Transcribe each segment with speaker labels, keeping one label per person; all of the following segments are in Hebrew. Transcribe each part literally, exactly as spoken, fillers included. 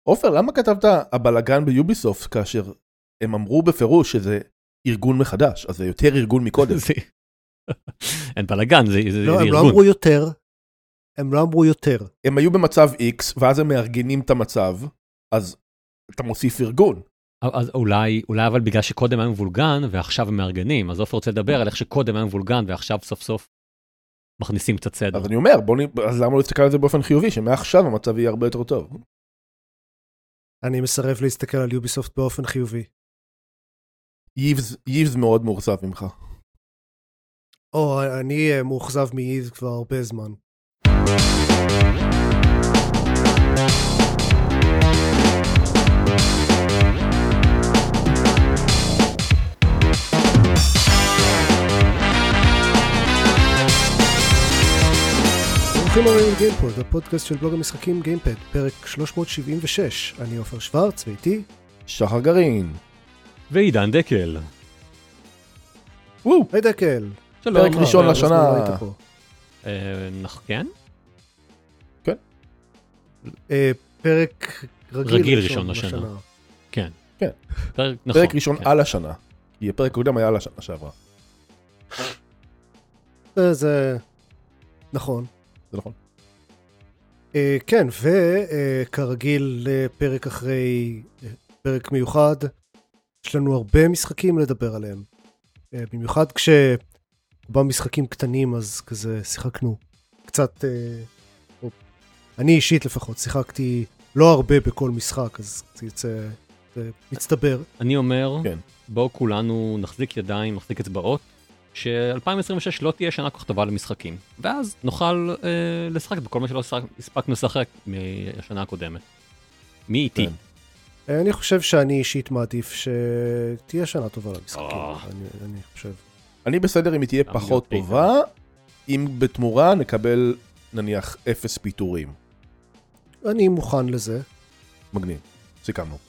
Speaker 1: עופר, למה כתבת הבלגן ביוביסופט כאשר הם אמרו בפירוש שזה ארגון מחדש, אז זה יותר ארגון מקודם.
Speaker 2: אין בלגן, זה ארגון.
Speaker 3: לא, הם לא אמרו יותר. הם לא אמרו יותר.
Speaker 1: הם היו במצב X, ואז הם מארגנים את המצב, אז אתה מוסיף ארגון.
Speaker 2: אז אולי, אולי אבל בגלל שקודם היה מבולגן, ועכשיו הם מארגנים, אז עופר רוצה לדבר על איך שקודם היה מבולגן, ועכשיו סוף סוף מכניסים קצת סדר.
Speaker 1: אז אני אומר, בוא נ... אז למה לא להסתכל על זה באופן חיובי, שמעכשיו המצב יהיה הרבה יותר טוב.
Speaker 3: אני מסרב להסתכל על יוביסופט באופן חיובי.
Speaker 1: ייבס, ייבס מאוד מאוכזב ממך.
Speaker 3: או, אני מאוכזב מייבס כבר הרבה זמן. ברוכים הבאים לגיימפוד, הפודקאסט של בלוג המשחקים גיימפד, פרק שלוש מאות שבעים ושש. אני עופר שוורץ, ואיתי
Speaker 1: שחר גרעין.
Speaker 2: ועידן דקל.
Speaker 1: וואו.
Speaker 3: היי דקל.
Speaker 1: פרק ראשון לשנה.
Speaker 2: כן?
Speaker 1: כן.
Speaker 3: פרק
Speaker 2: רגיל ראשון לשנה. כן.
Speaker 1: כן. פרק ראשון על השנה. כי הפרק קודם היה על השנה שעברה.
Speaker 3: זה נכון.
Speaker 1: זה נכון.
Speaker 3: כן, וכרגיל פרק אחרי פרק מיוחד, יש לנו הרבה משחקים לדבר עליהם. במיוחד כשבמשחקים קטנים, אז כזה שיחקנו קצת, אני אישית לפחות, שיחקתי לא הרבה בכל משחק, אז זה יצא, זה מצטבר.
Speaker 2: אני אומר, בואו כולנו נחזיק ידיים, נחזיק אצבעות, ש-אלפיים עשרים ושש לא תהיה שנה כל כך טובה למשחקים, ואז נוכל אה, לשחק בכל מה שלא הספקנו לשחק מהשנה הקודמת. מי איתי?
Speaker 3: כן. אני חושב שאני אישית מעדיף שתהיה שנה טובה למשחקים. Oh. אני, אני חושב.
Speaker 1: אני בסדר אם היא תהיה פחות טובה, אם בתמורה נקבל נניח אפס פיתורים.
Speaker 3: אני מוכן לזה.
Speaker 1: מגניב, סיכמנו.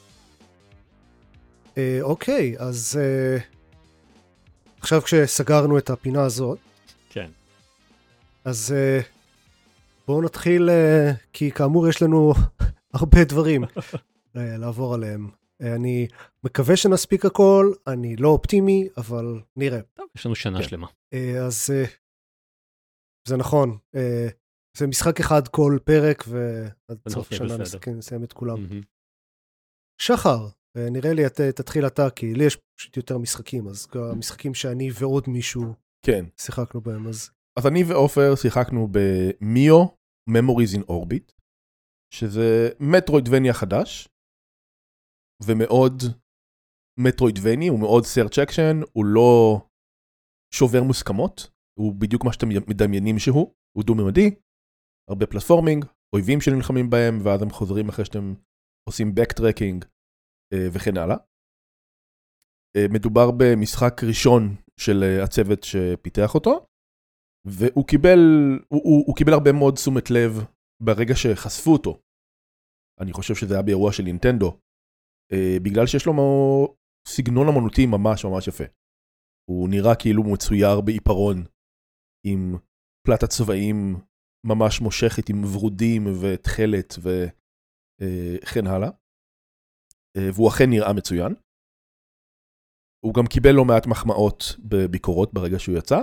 Speaker 3: אה, אוקיי, אז... אה... עכשיו כשסגרנו את הפינה הזאת,
Speaker 2: כן.
Speaker 3: אז uh, בואו נתחיל, uh, כי כאמור יש לנו הרבה דברים uh, לעבור עליהם. Uh, אני מקווה שנספיק הכל, אני לא אופטימי, אבל נראה.
Speaker 2: טוב, יש לנו שנה
Speaker 1: כן.
Speaker 2: שלמה.
Speaker 3: Uh, אז uh, זה נכון, uh, זה משחק אחד כל פרק, ועד סוף שנה נסיים את כולם. Mm-hmm. שחר. נראה לי, את, תתחיל אתה, כי לי יש פשוט יותר משחקים, אז המשחקים שאני ועוד מישהו
Speaker 1: כן.
Speaker 3: שיחקנו בהם, אז...
Speaker 1: אז אני ואופר שיחקנו במיו, Memories in Orbit, שזה מטרוידבניה חדש, ומאוד מטרוידבני, הוא מאוד search action, הוא לא שובר מוסכמות, הוא בדיוק מה שאתם מדמיינים שהוא, הוא דו-ממדי, הרבה פלטפורמינג, אויבים שנלחמים בהם, ואז הם חוזרים אחרי שאתם עושים backtracking, וכן הלאה. מדובר במשחק ראשון של הצוות שפיתח אותו, והוא קיבל, הוא, הוא, הוא קיבל הרבה מאוד תשומת לב ברגע שחשפו אותו. אני חושב שזה היה באירוע של נינטנדו, בגלל שיש לו סגנון אמנותי ממש ממש יפה. הוא נראה כאילו מצויר בעיפרון, עם פלטת צבעים ממש מושכת, עם ורודים ותכלת וכן הלאה. והוא אכן נראה מצוין. הוא גם קיבל לא מעט מחמאות בביקורות ברגע שהוא יצא.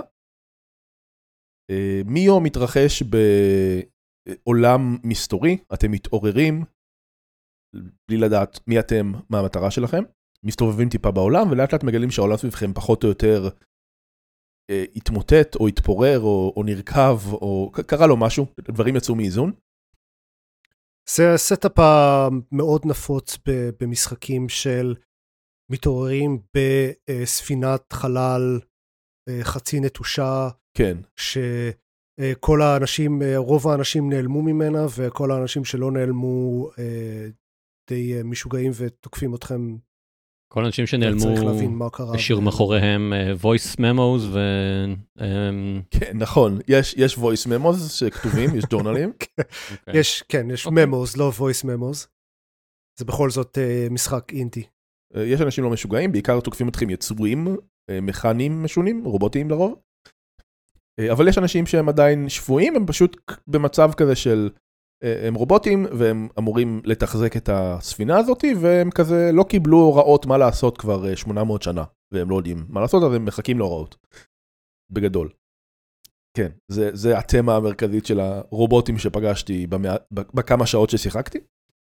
Speaker 1: מיו מתרחש בעולם מסתורי, אתם מתעוררים, בלי לדעת מי אתם, מה המטרה שלכם, מסתובבים טיפה בעולם, ולאט לאט מגלים שהעולם סביבכם פחות או יותר התמוטט, או התפורר, או, או נרכב, או קרה לו משהו, דברים יצאו מאיזון.
Speaker 3: זה הסטאפ המאוד נפוץ במשחקים של מתעוררים בספינת חלל חצי נטושה,
Speaker 1: כן.
Speaker 3: שכל האנשים, רוב האנשים נעלמו ממנה, וכל האנשים שלא נעלמו די משוגעים ותוקפים אתכם.
Speaker 2: כל האנשים שנעלמו, השאיר מאחוריהם voice memos ו...
Speaker 1: כן, נכון. יש, יש voice memos שכתובים, יש ג'ורנלים.
Speaker 3: יש, כן, יש memos, לא voice memos. זה בכל זאת משחק אינטי.
Speaker 1: יש אנשים לא משוגעים, בעיקר תוקפים אתכם יצורים, מכניים משונים, רובוטיים לרוב. אבל יש אנשים שהם עדיין שבויים, הם פשוט במצב כזה של הם רובוטים, והם אמורים לתחזק את הספינה הזאת, והם כזה לא קיבלו הוראות מה לעשות כבר שמונה מאות שנה, והם לא יודעים מה לעשות, אז הם מחכים להוראות. בגדול. כן, זה, זה התמה המרכזית של הרובוטים שפגשתי במא... בכמה שעות ששיחקתי.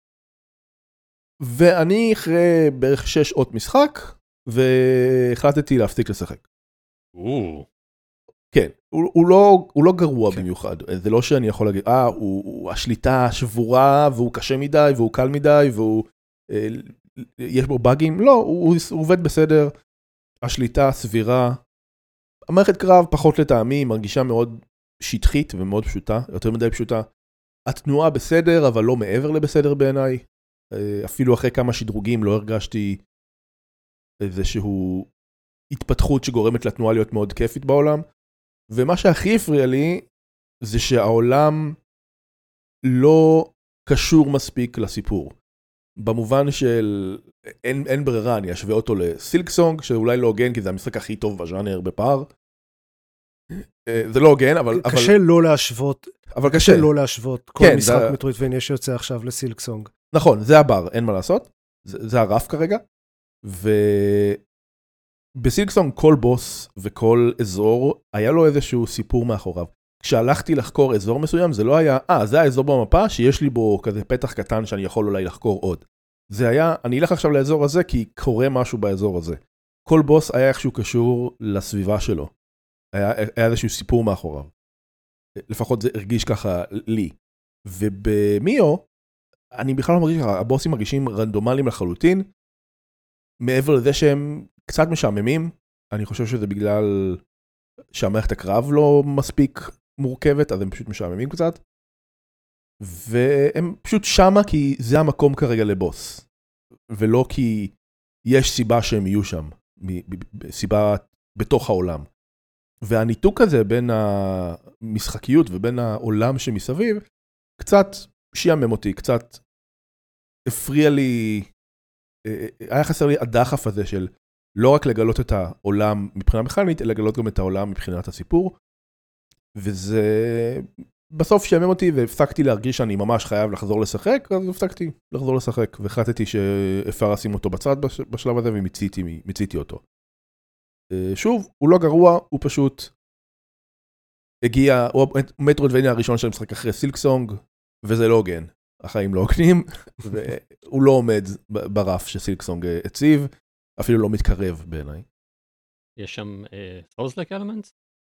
Speaker 1: ואני אחרי בערך שש שעות משחק, והחלטתי להפסיק לשחק.
Speaker 2: או.
Speaker 1: כן, הוא, הוא, לא, הוא לא גרוע כן. במיוחד. זה לא שאני יכול להגיד, אה, הוא, הוא, השליטה שבורה, והוא קשה מדי, והוא קל מדי, והוא... אה, יש בו בגים. לא, הוא, הוא עובד בסדר. השליטה סבירה. המערכת קרב פחות לטעמי, מרגישה מאוד שטחית ומאוד פשוטה, יותר מדי פשוטה. התנועה בסדר, אבל לא מעבר לבסדר בעיניי. אפילו אחרי כמה שדרוגים לא הרגשתי איזשהו התפתחות שגורמת לתנועה להיות מאוד כיפית בעולם. ומה שהכי הפריע לי, זה שהעולם לא קשור מספיק לסיפור. במובן של אין, אין ברירה, אני אשווה אותו לסילקסונג, שאולי לא הוגן, כי זה המשחק הכי טוב בז'אנר בפער. זה לא הוגן, אבל...
Speaker 3: קשה
Speaker 1: אבל...
Speaker 3: לא להשוות.
Speaker 1: אבל קשה.
Speaker 3: קשה לא להשוות. כל
Speaker 1: כן,
Speaker 3: משחק
Speaker 1: זה...
Speaker 3: מטרוידבניה שיוצא עכשיו לסילקסונג.
Speaker 1: נכון, זה הבר, אין מה לעשות. זה, זה הרף כרגע. ובסילקסונג כל בוס וכל אזור, היה לו איזשהו סיפור מאחוריו. כשהלכתי לחקור אזור מסוים, זה לא היה, אה, זה האזור במפה שיש לי בו כזה פתח קטן שאני יכול אולי לחקור עוד. זה היה, אני אלך עכשיו לאזור הזה כי קורה משהו באזור הזה. כל בוס היה איכשהו קשור לסביבה שלו. היה, היה איזשהו סיפור מאחוריו. לפחות זה הרגיש ככה לי. ובמיו, אני בכלל לא מרגיש ככה, הבוסים מרגישים רנדומליים לחלוטין, מעבר לזה שהם קצת משעממים, אני חושב שזה בגלל שהמערכת הקרב לא מספיק מורכבת, אז הם פשוט משעממים קצת, והם פשוט שמה כי זה המקום כרגע לבוס, ולא כי יש סיבה שהם יהיו שם, סיבה בתוך העולם. והניתוק הזה בין המשחקיות ובין העולם שמסביב, קצת שיעמם אותי, קצת הפריע לי, היה חסר לי הדחף הזה של לא רק לגלות את העולם מבחינה מכנית, אלא לגלות גם את העולם מבחינת הסיפור, וזה בסוף שיעמם אותי והפסקתי להרגיש שאני ממש חייב לחזור לשחק, אז הפסקתי לחזור לשחק, והחלטתי שאפשר לשים אותו בצד בשלב הזה, ומיציתי אותו. שוב, הוא לא גרוע, הוא פשוט הגיע, הוא מטרוידבניה הראשון של המשחק אחרי סילקסונג, וזה לא הוגן, החיים לא הוגנים, והוא לא עומד ברף שסילקסונג הציב, אפילו לא מתקרב בעיניי.
Speaker 2: יש שם סולס-לייק אלמנטס?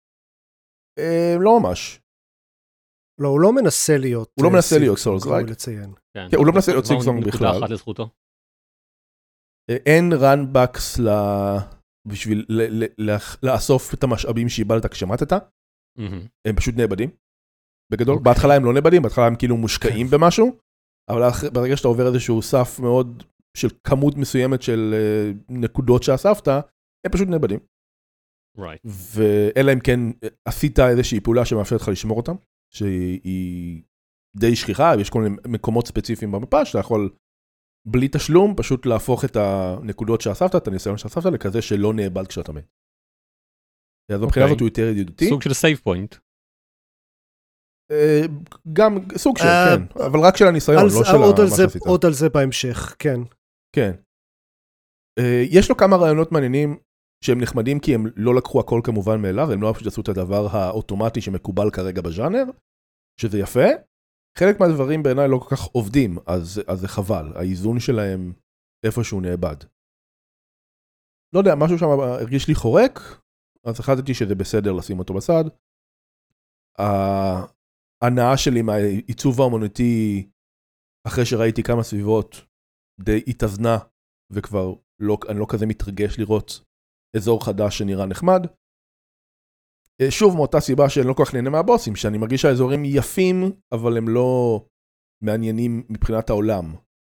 Speaker 1: לא ממש.
Speaker 3: לא, הוא לא מנסה להיות.
Speaker 1: הוא לא מנסה להיות סולס-לייק. הוא לא מנסה להיות סילקסונג בכלל.
Speaker 2: נקודה אחת לזכותו.
Speaker 1: אין רנבקס בשביל לאסוף את המשאבים שאיבדת כשמטת. הם פשוט נאבדים. בגדול, בהתחלה הם לא נאבדים, בהתחלה הם כאילו מושקעים במשהו, אבל ברגע שאתה עובר איזשהו סף מאוד של כמות מסוימת של נקודות שאספת, הם פשוט נאבדים. ואלה אם כן עשית איזושהי פעולה שמאפשרת לך לשמור אותם, שהיא די שכיחה, יש כל מיני מקומות ספציפיים במפה, שאתה יכול בלי תשלום פשוט להפוך את הנקודות שאספת, את הניסיון שאספת, לכזה שלא נאבד כשאתה מת. אז מבחינה הזאת הוא יותר ידידותי.
Speaker 2: סוג של סייב פוינט.
Speaker 1: גם סוג של, כן, אבל רק של הניסיון, לא של מה שעשית.
Speaker 3: עוד על זה בהמשך, כן.
Speaker 1: כן. יש לו כמה רעיונות מעניינים שהם נחמדים, כי הם לא לקחו הכל כמובן מאליו, הם לא פשוט עשו את הדבר האוטומטי שמקובל כרגע בז'אנר, שזה יפה. חלק מהדברים בעיניי לא כל כך עובדים, אז, אז זה חבל. האיזון שלהם איפשהו נאבד. לא יודע, משהו שם הרגיש לי חורק, אז החלטתי שזה בסדר לשים אותו בצד. ההנאה שלי מהעיצוב האמנותי, אחרי שראיתי כמה סביבות, די התאזנה, וכבר לא, אני לא כזה מתרגש לראות אזור חדש שנראה נחמד. שוב, מאותה סיבה שאני לא כל כך נהנה מהבוסים, שאני מרגיש שהאזורים יפים, אבל הם לא מעניינים מבחינת העולם.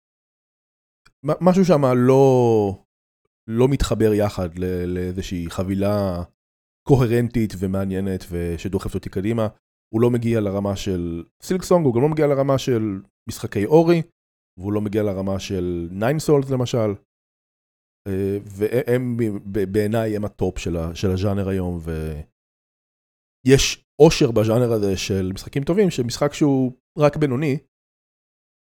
Speaker 1: משהו שם לא, לא מתחבר יחד לאיזושהי חבילה קוהרנטית ומעניינת ושדוחפת אותי קדימה. הוא לא מגיע לרמה של סילקסונג, הוא גם לא מגיע לרמה של משחקי אורי, והוא לא מגיע לרמה של ניין סולס למשל. והם בעיניי הם הטופ של, של הז'אנר היום, ויש אושר בז'אנר הזה של משחקים טובים, שמשחק שהוא רק בינוני,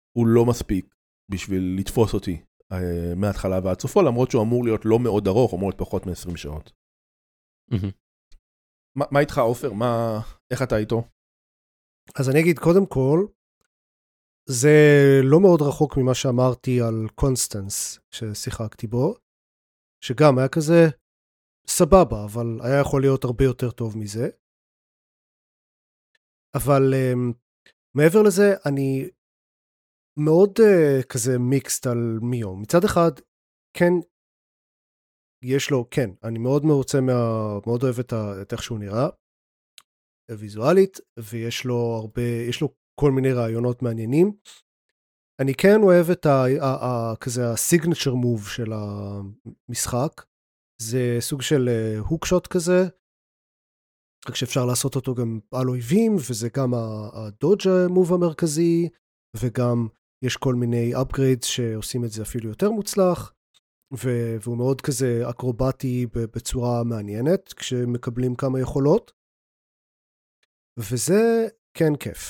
Speaker 1: הוא לא מספיק בשביל לתפוס אותי uh, מההתחלה ועד סופו, למרות שהוא אמור להיות לא מאוד ארוך, אמור להיות פחות מ-עשרים שעות.
Speaker 2: Mm-hmm.
Speaker 1: מה, מה איתך, עופר? מה, איך אתה איתו?
Speaker 3: אז אני אגיד, קודם כל, זה לא מאוד רחוק ממה שאמרתי על קונסטנס, ששיחקתי בו, שגם היה כזה סבבה, אבל היה יכול להיות הרבה יותר טוב מזה. אבל um, מעבר לזה, אני מאוד uh, כזה מיקסט על מיו. מצד אחד, כן, יש לו, כן, אני מאוד מרוצה, מה, מאוד אוהב את, ה, את איך שהוא נראה, ויזואלית, ויש לו הרבה, יש לו כל מיני רעיונות מעניינים. אני כן אוהב את ה, ה, ה, כזה הסיגנצ'ר מוב של המשחק, זה סוג של הוקשוט כזה, רק שאפשר לעשות אותו גם על אויבים, וזה גם הדודג' מוב המרכזי, וגם יש כל מיני upgrades שעושים את זה אפילו יותר מוצלח, והוא מאוד כזה אקרובטי בצורה מעניינת, כשמקבלים כמה יכולות, וזה כן כיף.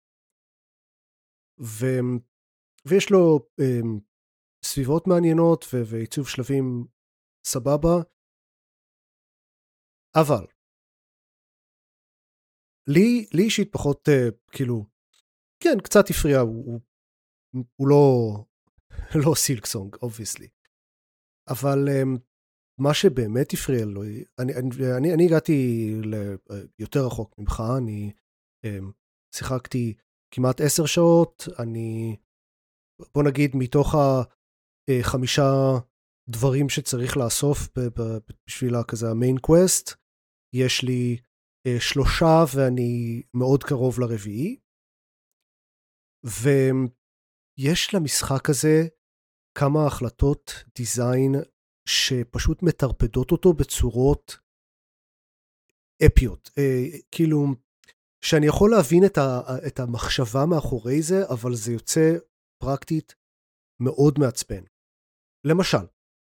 Speaker 3: ו... ויש לו um, סביבות מעניינות ו... ועיצוב שלבים סבבה, אבל לי, לי אישית פחות uh, כאילו, כן, קצת הפריע, הוא, הוא, הוא לא, לא סילקסונג, obviously. אבל um, מה שבאמת הפריע לו, אני, אני, אני, אני הגעתי ליותר רחוק ממך, אני um, שיחקתי כמעט עשר שעות, אני, בוא נגיד, מתוך החמישה דברים שצריך לאסוף בשביל כזה המיין קווסט, יש לי שלושה ואני מאוד קרוב לרביעי, ויש למשחק הזה כמה החלטות דיזיין שפשוט מטרפדות אותו בצורות אפיות, כאילו שאני יכול להבין את, ה, את המחשבה מאחורי זה, אבל זה יוצא פרקטית מאוד מעצבן. למשל,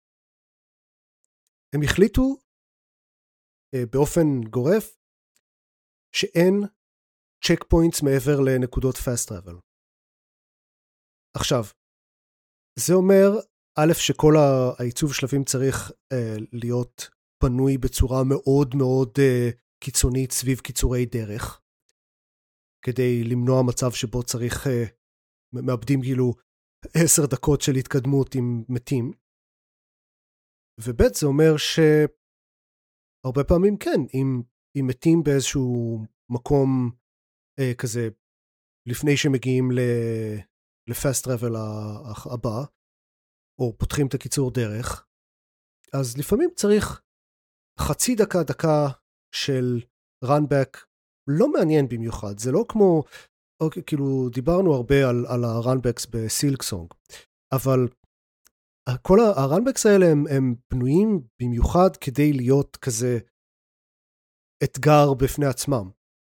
Speaker 3: הם החליטו באופן גורף שאין צ'ק פוינטס מעבר לנקודות פאסט טראבל. עכשיו, זה אומר, א', שכל העיצוב שלבים צריך אה, להיות בנוי בצורה מאוד מאוד אה, קיצונית סביב קיצורי דרך, כדי למנוע מצב שבו צריך, אה, מאבדים כאילו עשר דקות של התקדמות עם מתים. וב' זה אומר שהרבה פעמים כן, אם, אם מתים באיזשהו מקום אה, כזה, לפני שמגיעים לפאסט טראבל הבא, או פותחים את הקיצור דרך, אז לפעמים צריך חצי דקה, דקה של runback, לא מעניין במיוחד, זה לא כמו, אוקיי, כאילו דיברנו הרבה על, על הרנבקס בסילקסונג, אבל כל הרנבקס האלה הם, הם בנויים במיוחד כדי להיות כזה אתגר בפני עצמם,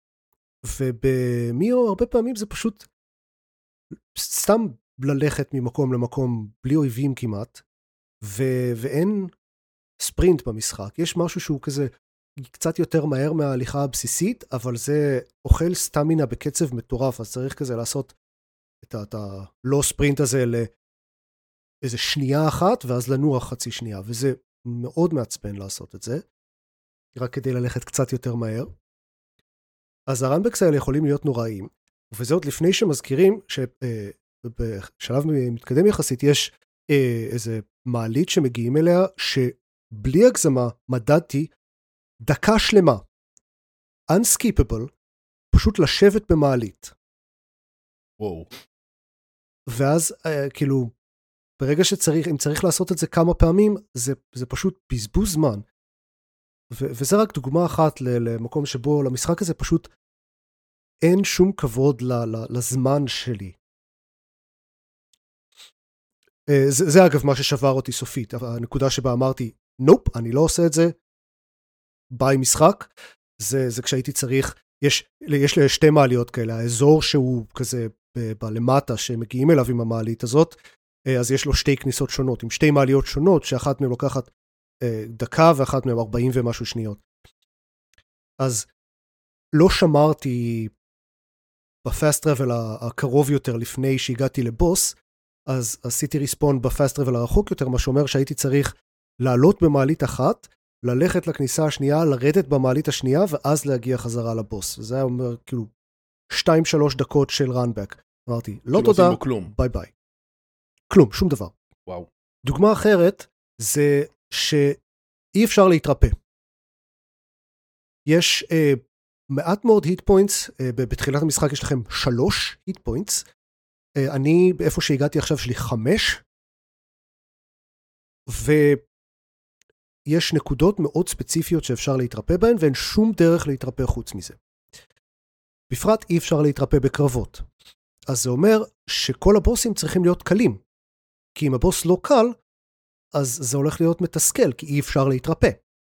Speaker 3: ובמיו הרבה פעמים זה פשוט סתם ללכת ממקום למקום בלי אויבים כמעט, ו- ואין ספרינט במשחק, יש משהו שהוא כזה קצת יותר מהר מההליכה הבסיסית, אבל זה אוכל סטמינה בקצב מטורף, אז צריך כזה לעשות את הלא ספרינט הזה לאיזה שנייה אחת, ואז לנוע חצי שנייה, וזה מאוד מעצבן לעשות את זה, רק כדי ללכת קצת יותר מהר. אז הרנבקס האלה יכולים להיות נוראים, וזה עוד לפני שמזכירים שבשלב מתקדם יחסית יש איזה מעלית שמגיעים אליה, שבלי הגזמה מדדתי דקה שלמה, unskippable, פשוט לשבת במעלית.
Speaker 1: וואו.
Speaker 3: ואז כאילו, ברגע שצריך, אם צריך לעשות את זה כמה פעמים, זה, זה פשוט בזבוז זמן. ו- וזה רק דוגמה אחת למקום שבו למשחק הזה פשוט אין שום כבוד ל- ל- לזמן שלי. זה, זה אגב מה ששבר אותי סופית, הנקודה שבה אמרתי, נופ, אני לא עושה את זה, ביי משחק, זה, זה כשהייתי צריך, יש, יש לי שתי מעליות כאלה, האזור שהוא כזה בלמטה שמגיעים אליו עם המעלית הזאת, אז יש לו שתי כניסות שונות, עם שתי מעליות שונות, שאחת מהן לוקחת דקה ואחת מהן ארבעים ומשהו שניות. אז לא שמרתי בפאסט טראבל הקרוב יותר לפני שהגעתי לבוס, אז עשיתי ריספון בפאסט טראבל הרחוק יותר, מה שאומר שהייתי צריך לעלות במעלית אחת, ללכת לכניסה השנייה, לרדת במעלית השנייה, ואז להגיע חזרה לבוס. וזה היה אומר, כאילו, שתיים שלוש דקות של רנבק. אמרתי, לא תודה, ביי ביי. כלום, שום דבר.
Speaker 1: וואו.
Speaker 3: דוגמה אחרת, זה שאי אפשר להתרפא. יש אה, מעט מאוד היט פוינטס, אה, בתחילת המשחק יש לכם שלוש היט פוינטס, אה, אני באיפה שהגעתי עכשיו שלי חמש, ויש נקודות מאוד ספציפיות שאפשר להתרפא בהן, ואין שום דרך להתרפא חוץ מזה. בפרט אי אפשר להתרפא בקרבות. אז זה אומר שכל הבוסים צריכים להיות קלים, כי אם הבוס לא קל, אז זה הולך להיות מתסכל, כי אי אפשר להתרפא.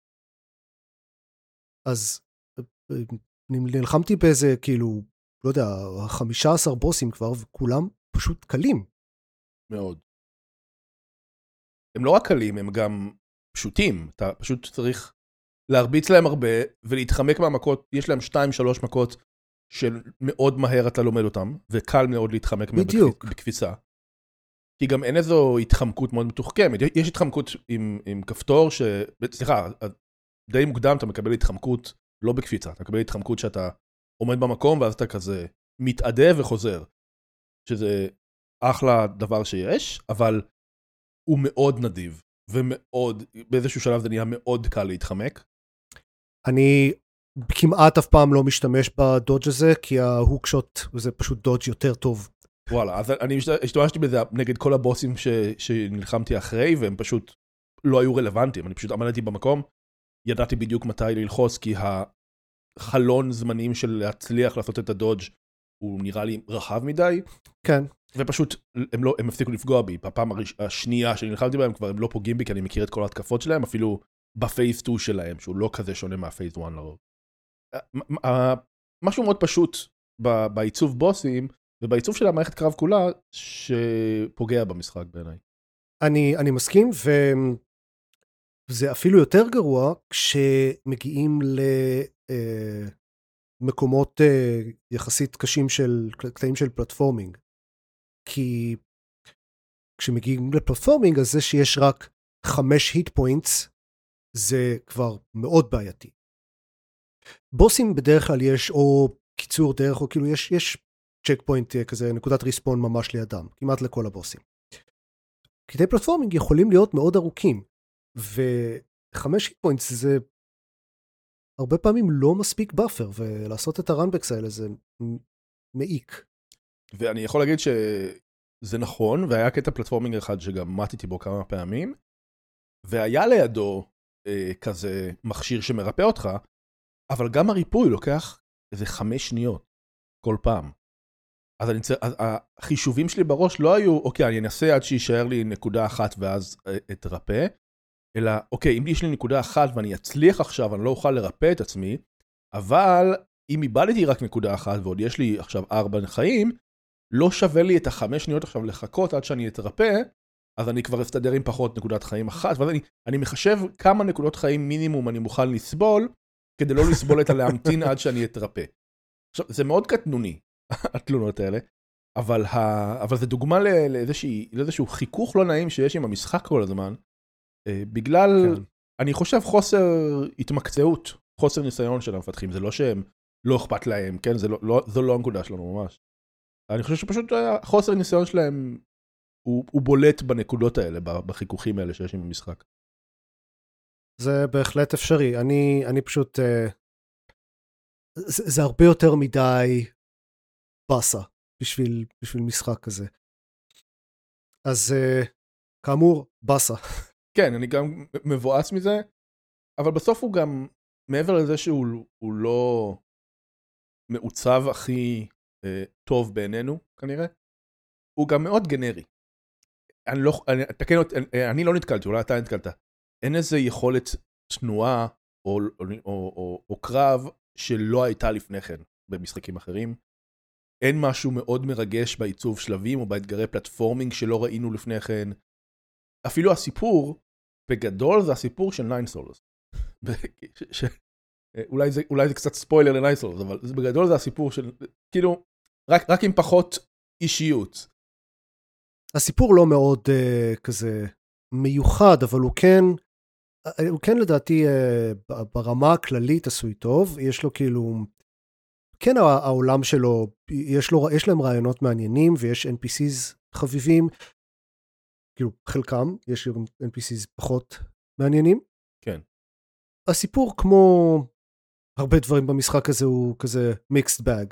Speaker 3: אז נלחמתי באיזה, כאילו, לא יודע, חמישה עשר בוסים כבר, וכולם פשוט קלים.
Speaker 1: מאוד. הם לא רק קלים, הם גם פשוטים. אתה פשוט צריך להרביץ להם הרבה, ולהתחמק מהמכות. יש להם שתיים, שלוש מכות, שמאוד מהר אתה לומד אותם, וקל מאוד להתחמק מהם בקפיצה. כי גם אין איזו התחמקות מאוד מתוחכמת. יש התחמקות עם, עם כפתור, ש... סליחה, די מוקדם אתה מקבל התחמקות לא בקפיצה, אתה מקבל התחמקות שאתה עומד במקום, ואז אתה כזה מתעדה וחוזר. שזה אחלה דבר שיש, אבל הוא מאוד נדיב, ומאוד, באיזשהו שלב זה נהיה מאוד קל להתחמק.
Speaker 3: אני כמעט אף פעם לא משתמש בדודג' הזה, כי ההוקשוט זה פשוט דודג' יותר טוב.
Speaker 1: וואלה, אז אני השתמשתי בזה נגד כל הבוסים ש, שנלחמתי אחרי, והם פשוט לא היו רלוונטיים. אני פשוט עמדתי במקום, ידעתי בדיוק מתי ללחוץ, כי החלון זמנים של להצליח לעשות את הדודג' הוא נראה לי רחב מדי.
Speaker 3: כן.
Speaker 1: ופשוט הם, לא, הם הפסיקו לפגוע בי. בפעם השנייה שנלחמתי בהם, כבר הם לא פוגעים בי, כי אני מכיר את כל ההתקפות שלהם, אפילו בפייס שתיים שלהם, שהוא לא כזה שונה מהפייס אחת לרוב. משהו מאוד פשוט בעיצוב בוסים, ובעיצוב של המערכת קרב כולה, שפוגע במשחק בעיניי.
Speaker 3: אני, אני מסכים, וזה אפילו יותר גרוע, כשמגיעים למקומות יחסית קשים של, קטעים של פלטפורמינג. כי כשמגיעים לפלטפורמינג, אז זה שיש רק חמש היט פוינטס, זה כבר מאוד בעייתי. בוסים בדרך כלל יש או קיצור דרך, או כאילו יש, יש צ'ק פוינט כזה, נקודת ריספון ממש לידם, כמעט לכל הבוסים. קטעי פלטפורמינג יכולים להיות מאוד ארוכים, וחמש היט פוינטס זה הרבה פעמים לא מספיק באפר, ולעשות את הרנבקס האלה זה מעיק.
Speaker 1: ואני יכול להגיד שזה נכון, והיה קטע פלטפורמינג אחד שגם מתיתי בו כמה פעמים, והיה לידו אה, כזה מכשיר שמרפא אותך, אבל גם הריפוי לוקח איזה חמש שניות כל פעם. אז אני, אז החישובים שלי בראש לא היו, אוקיי, אני אנסה עד שישאר לי נקודה אחת ואז אתרפא, אלא, אוקיי, אם יש לי נקודה אחת ואני אצליח עכשיו, אני לא אוכל לרפא את עצמי, אבל אם איבדתי רק נקודה אחת ועוד יש לי עכשיו ארבע חיים, לא שווה לי את החמש שניות עכשיו לחכות עד שאני אתרפא, אז אני כבר אסתדר עם פחות נקודת חיים אחת, ואז אני, אני מחשב כמה נקודות חיים מינימום אני מוכן לסבול, כדי לא לסבול את הלהמתין עד שאני אתרפא. עכשיו, זה מאוד קטנוני, התלונות האלה, אבל, ה... אבל זה דוגמה לאיזושהי, לאיזשהו חיכוך לא נעים שיש עם המשחק כל הזמן, בגלל, כן. אני חושב, חוסר התמקצעות, חוסר ניסיון של המפתחים, זה לא שהם לא אכפת להם, כן? זה לא, לא, זו לא הנקודה שלנו ממש. אני חושב שפשוט חוסר ניסיון שלהם הוא, הוא בולט בנקודות האלה, בחיכוכים האלה שיש עם המשחק.
Speaker 3: זה בהחלט אפשרי. אני, אני פשוט, זה, זה הרבה יותר מדי בסה בשביל, בשביל משחק כזה. אז כאמור, בסה.
Speaker 1: כן, אני גם מבואס מזה, אבל בסוף הוא גם, מעבר לזה שהוא הוא לא מעוצב הכי אה, טוב בעינינו, כנראה, הוא גם מאוד גנרי. אני לא, אני, תקן, אני, אני לא נתקלתי, אולי אתה נתקלת. אין איזה יכולת תנועה או, או, או, או, או קרב שלא הייתה לפני כן במשחקים אחרים. אין משהו מאוד מרגש בעיצוב שלבים או באתגרי פלטפורמינג שלא ראינו לפני כן. אפילו הסיפור, בגדול זה הסיפור של ניין סולס. אולי זה, אולי זה קצת ספוילר לניין סולס, אבל בגדול זה הסיפור של, כאילו, רק, רק עם פחות אישיות.
Speaker 3: הסיפור לא מאוד uh, כזה מיוחד, אבל הוא כן, הוא כן לדעתי uh, ברמה הכללית עשוי טוב, יש לו כאילו, כן העולם שלו, יש, לו, יש להם רעיונות מעניינים, ויש אן פי סיז חביבים, כאילו חלקם, יש גם אן פי סיז פחות מעניינים.
Speaker 1: כן.
Speaker 3: הסיפור כמו הרבה דברים במשחק הזה הוא כזה mixed bag.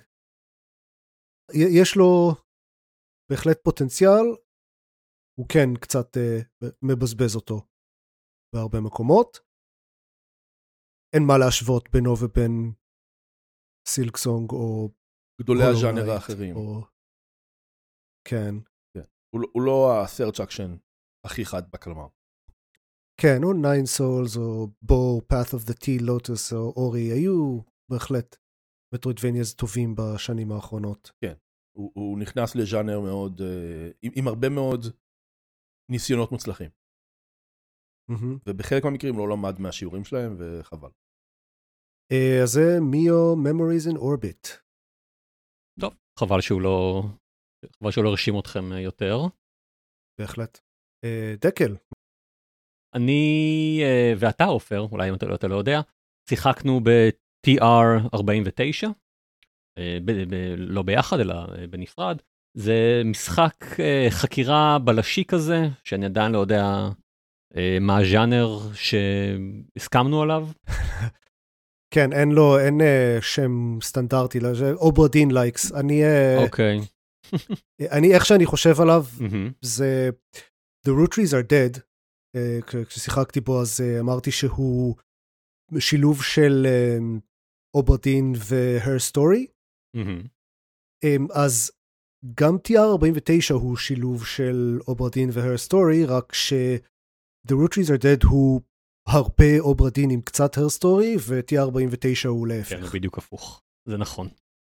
Speaker 3: יש לו בהחלט פוטנציאל, הוא כן קצת uh, מבזבז אותו בהרבה מקומות. אין מה להשוות בינו ובין סילקסונג או
Speaker 1: גדולי הז'אנר האחרים.
Speaker 3: או... כן.
Speaker 1: כן. הוא, הוא לא ה-search action הכי חד בקלמר.
Speaker 3: כן, או Nine Souls או בו, Path of the Tea Lotus או אורי, היו בהחלט מטרוידבניאז טובים בשנים האחרונות.
Speaker 1: כן. הוא, הוא נכנס לז'אנר מאוד, uh, עם, עם הרבה מאוד ניסיונות מוצלחים.
Speaker 3: Mm-hmm.
Speaker 1: ובחלק מהמקרים לא למד מהשיעורים שלהם, וחבל.
Speaker 3: Uh, אז זה מיו Memories in Orbit.
Speaker 2: טוב, חבל שהוא לא, חבל שהוא לא רשים אתכם יותר.
Speaker 3: בהחלט. Uh, דקל.
Speaker 2: אני uh, ואתה עופר, אולי אם אתה לא, אתה לא יודע, שיחקנו ב-טי אר ארבעים ותשע, uh, ב- ב- לא ביחד אלא uh, בנפרד. זה משחק uh, חקירה בלשי כזה, שאני עדיין לא יודע uh, מה הז'אנר שהסכמנו עליו.
Speaker 3: כן, אין לו, אין uh, שם סטנדרטי, אוברדין לייקס. אני,
Speaker 2: אוקיי.
Speaker 3: אני, איך שאני חושב עליו,
Speaker 2: Mm-hmm.
Speaker 3: זה The Root Trees are Dead. Uh, כששיחקתי בו, אז uh, אמרתי שהוא שילוב של אוברדין uh, ו-Her Story.
Speaker 2: Mm-hmm.
Speaker 3: Um, אז גם טי אר ארבעים ותשע הוא שילוב של אוברדין ו-Her Story, רק ש-The Root Trees are Dead הוא הרבה אוברדין עם קצת Her Story, ו-טי אר ארבעים ותשע הוא להפך.
Speaker 2: כן, הוא בדיוק הפוך. זה נכון.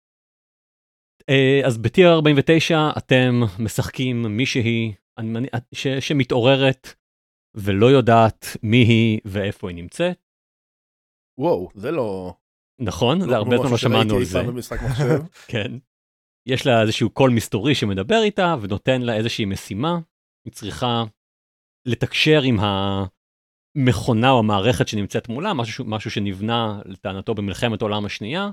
Speaker 2: אז ב-טי אר ארבעים ותשע אתם משחקים מישהי ש- שמתעוררת ולא יודעת מי היא ואיפה היא נמצאת.
Speaker 1: וואו, זה לא...
Speaker 2: נכון, זה הרבה זמן לא שמענו על זה. כן. יש לה איזשהו קול מסתורי שמדבר איתה ונותן לה איזושהי משימה. היא צריכה לתקשר עם המכונה או המערכת שנמצאת מולה, משהו, משהו שנבנה לטענתו במלחמת העולם השנייה,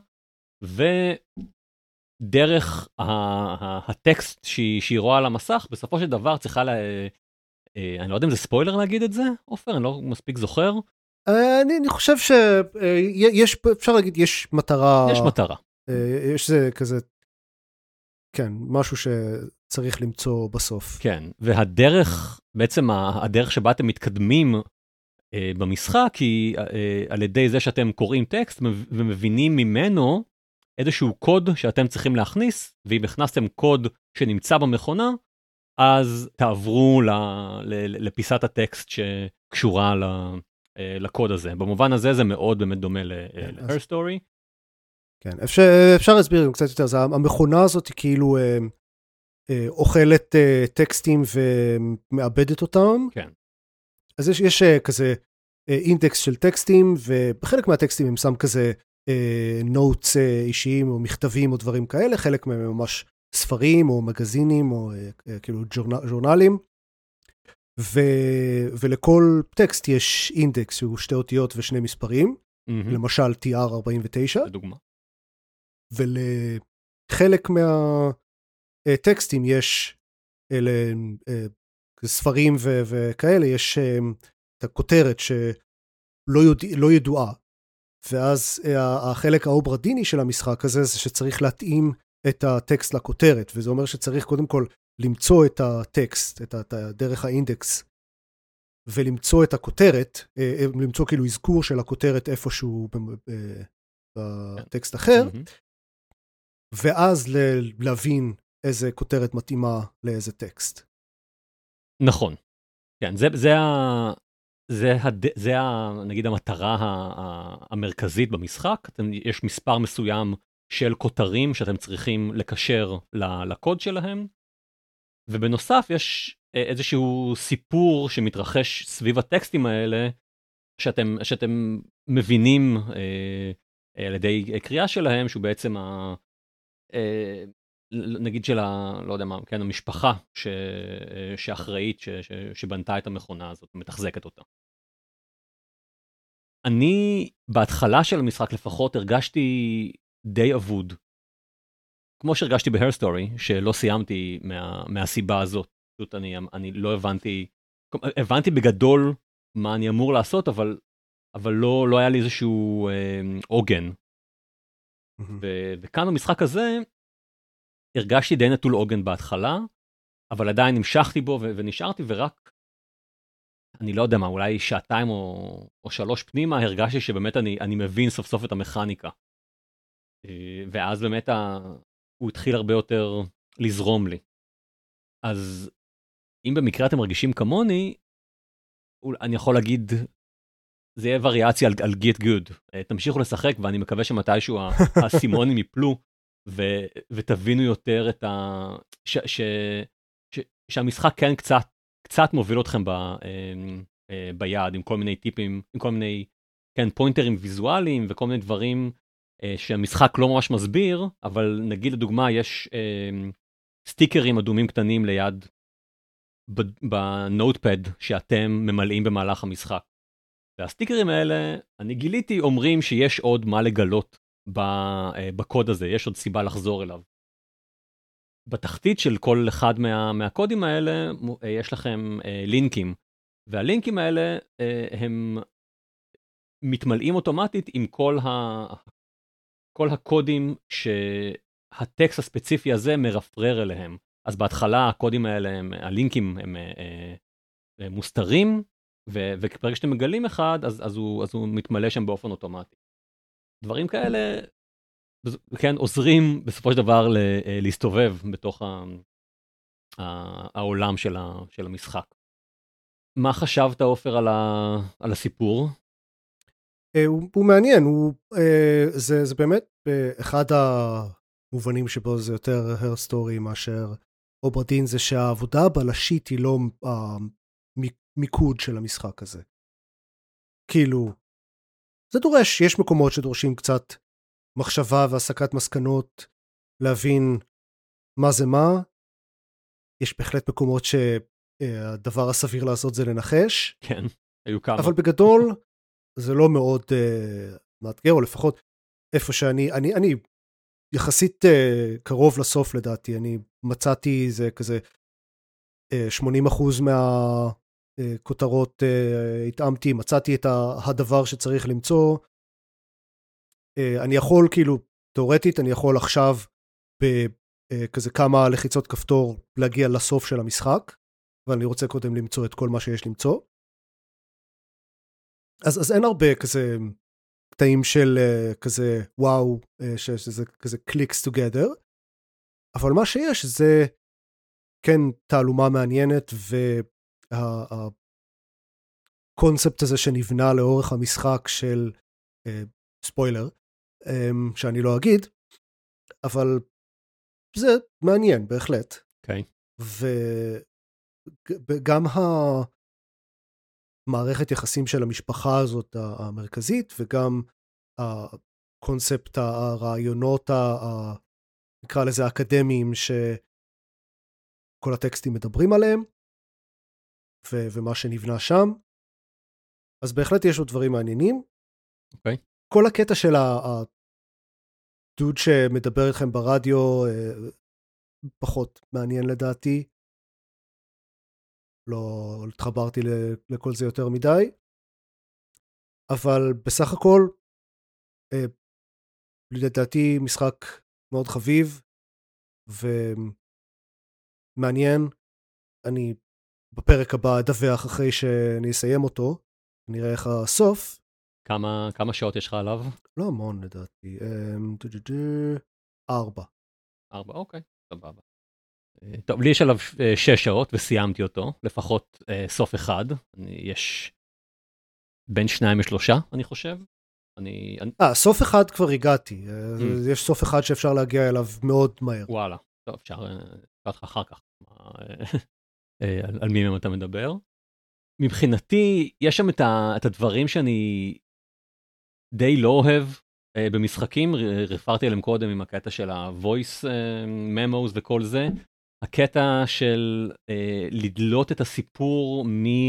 Speaker 2: ודרך הטקסט שהיא, שהיא רואה על המסך, בסופו של דבר צריכה לה... אני לא יודע אם זה ספוילר להגיד את זה, עופר, אני לא מספיק זוכר.
Speaker 3: אני, אני חושב שיש, אפשר להגיד, יש מטרה.
Speaker 2: יש מטרה.
Speaker 3: יש זה כזה, כן, משהו שצריך למצוא בסוף.
Speaker 2: כן, והדרך, בעצם הדרך שבה אתם מתקדמים במשחק, היא על ידי זה שאתם קוראים טקסט ומבינים ממנו איזשהו קוד שאתם צריכים להכניס, ואם הכנסתם קוד שנמצא במכונה, אז תעברו לפיסת הטקסט שקשורה לקוד הזה. במובן הזה זה מאוד באמת דומה ל-Her Story.
Speaker 3: כן, אפשר, אפשר להסביר גם קצת יותר, זה, המכונה הזאת היא כאילו אה, אה, אוכלת אה, טקסטים ומאבדת אותם.
Speaker 2: כן.
Speaker 3: אז יש, יש אה, כזה אה, אינדקס של טקסטים, ובחלק מהטקסטים הם שם כזה אה, נוטס אה, אישיים או מכתבים או דברים כאלה, חלק מהם ממש ספרים או מגזינים או אה, אה, כאילו ג'ורנל, ג'ורנלים. ו, ולכל טקסט יש אינדקס שהוא שתי אותיות ושני מספרים, mm-hmm. למשל טי אר ארבעים ותשע.
Speaker 2: לדוגמה.
Speaker 3: ולחלק מהטקסטים יש אלה, ספרים ו- וכאלה, יש את הכותרת שלא יודע, לא ידועה. ואז החלק האוברדיני של המשחק הזה זה שצריך להתאים את הטקסט לכותרת, וזה אומר שצריך קודם כל למצוא את הטקסט, את דרך האינדקס, ולמצוא את הכותרת, למצוא כאילו אזכור של הכותרת איפשהו בטקסט אחר, ואז להבין איזה כותרת מתאימה לאיזה טקסט.
Speaker 2: נכון. כן, זה, זה, ה, זה, הד, זה ה, נגיד המטרה המרכזית במשחק. יש מספר מסוים של כותרים שאתם צריכים לקשר לקוד שלהם, ובנוסף יש איזשהו סיפור שמתרחש סביב הטקסטים האלה, שאתם, שאתם מבינים אה, על ידי קריאה שלהם, שהוא בעצם ה... נגיד של ה... לא יודע מה, כן, המשפחה ש... שאחראית, ש... ש... שבנתה את המכונה הזאת, מתחזקת אותה. אני, בהתחלה של המשחק לפחות, הרגשתי די אבוד. כמו שהרגשתי ב-Her Story, שלא סיימתי מה... מהסיבה הזאת. פשוט אני, אני לא הבנתי, הבנתי בגדול מה אני אמור לעשות, אבל, אבל לא, לא היה לי איזשהו אה, עוגן. ו... וכאן במשחק הזה, הרגשתי די נטול עוגן בהתחלה, אבל עדיין המשכתי בו ו- ונשארתי, ורק, אני לא יודע מה, אולי שעתיים או, או שלוש פנימה, הרגשתי שבאמת אני, אני מבין סוף סוף את המכניקה. ואז באמת ה... הוא התחיל הרבה יותר לזרום לי. אז אם במקרה אתם מרגישים כמוני, אני יכול להגיד, זה יהיה וריאציה על, על Get Good. תמשיכו לשחק, ואני מקווה שמתישהו הסימונים יפלו, ו, ותבינו יותר את ה... ש, ש, ש, שהמשחק כן קצת, קצת מוביל אתכם ב, ביד, עם כל מיני טיפים, עם כל מיני, כן, פוינטרים ויזואליים, וכל מיני דברים שהמשחק לא ממש מסביר, אבל נגיד לדוגמה, יש סטיקרים אדומים קטנים ליד בנוטפד שאתם ממלאים במהלך המשחק. והסטיקרים האלה, אני גיליתי, אומרים שיש עוד מה לגלות בקוד הזה, יש עוד סיבה לחזור אליו. בתחתית של כל אחד מה, מהקודים האלה, יש לכם לינקים, והלינקים האלה הם מתמלאים אוטומטית עם כל, ה, כל הקודים שהטקסט הספציפי הזה מרפרר אליהם. אז בהתחלה הקודים האלה, הם, הלינקים הם, הם מוסתרים, וברגע שאתם מגלים אחד, אז, אז, הוא, אז הוא מתמלא שם באופן אוטומטי. דברים כאלה, כן, עוזרים בסופו של דבר להסתובב בתוך העולם של, ה, של המשחק. מה חשבת, עופר, על, ה, על הסיפור?
Speaker 3: הוא, הוא מעניין, הוא, זה, זה באמת אחד המובנים שבו זה יותר Her Story מאשר אוברדין, זה שהעבודה הבלשית היא לא המיקוד של המשחק הזה. כאילו, זה דורש, יש מקומות שדורשים קצת מחשבה והסקת מסקנות, להבין מה זה מה. יש בהחלט מקומות שהדבר הסביר לעשות זה לנחש.
Speaker 2: כן, היו כמה.
Speaker 3: אבל בגדול, זה לא מאוד uh, מאתגר, או לפחות איפה שאני, אני, אני יחסית uh, קרוב לסוף לדעתי, אני מצאתי זה כזה uh, שמונים אחוז מהכותרות uh, התאמתי, מצאתי את הדבר שצריך למצוא, uh, אני יכול כאילו, תיאורטית, אני יכול עכשיו בכזה uh, כמה לחיצות כפתור להגיע לסוף של המשחק, אבל אני רוצה קודם למצוא את כל מה שיש למצוא. אז, אז אין הרבה כזה קטעים של uh, כזה וואו, uh, שזה כזה clicks together, אבל מה שיש זה כן תעלומה מעניינת, והקונספט הזה שנבנה לאורך המשחק של uh, ספוילר, um, שאני לא אגיד, אבל זה מעניין בהחלט.
Speaker 2: אוקיי. Okay.
Speaker 3: וגם ה... מערכת יחסים של המשפחה הזאת המרכזית, וגם הקונספט, הרעיונות, נקרא לזה אקדמיים, שכל הטקסטים מדברים עליהם, ו- ומה שנבנה שם. אז בהחלט יש עוד דברים מעניינים.
Speaker 2: אוקיי. Okay.
Speaker 3: כל הקטע של הדוד שמדבר איתכם ברדיו, פחות מעניין לדעתי. לא התחברתי לכל זה יותר מדי, אבל בסך הכל, לדעתי משחק מאוד חביב ומעניין. אני בפרק הבא אדווח אחרי שאני אסיים אותו, נראה איך הסוף.
Speaker 2: כמה, כמה שעות יש לך עליו?
Speaker 3: לא המון לדעתי, ארבע.
Speaker 2: ארבע, אוקיי, סבבה. טוב, לי יש עליו שש שעות וסיימתי אותו, לפחות אה, סוף אחד. אני, יש בין שניים לשלושה, אני חושב. אני...
Speaker 3: אה, סוף אחד כבר הגעתי. Mm. יש סוף אחד שאפשר להגיע אליו מאוד מהר.
Speaker 2: וואלה, טוב, אפשר לקראת לך אחר כך. על, על מי מהם אתה מדבר. מבחינתי, יש שם את, ה, את הדברים שאני די לא אוהב במשחקים, רפרתי עליהם קודם עם הקטע של ה-voice memos וכל זה, הקטע של לדלות את הסיפור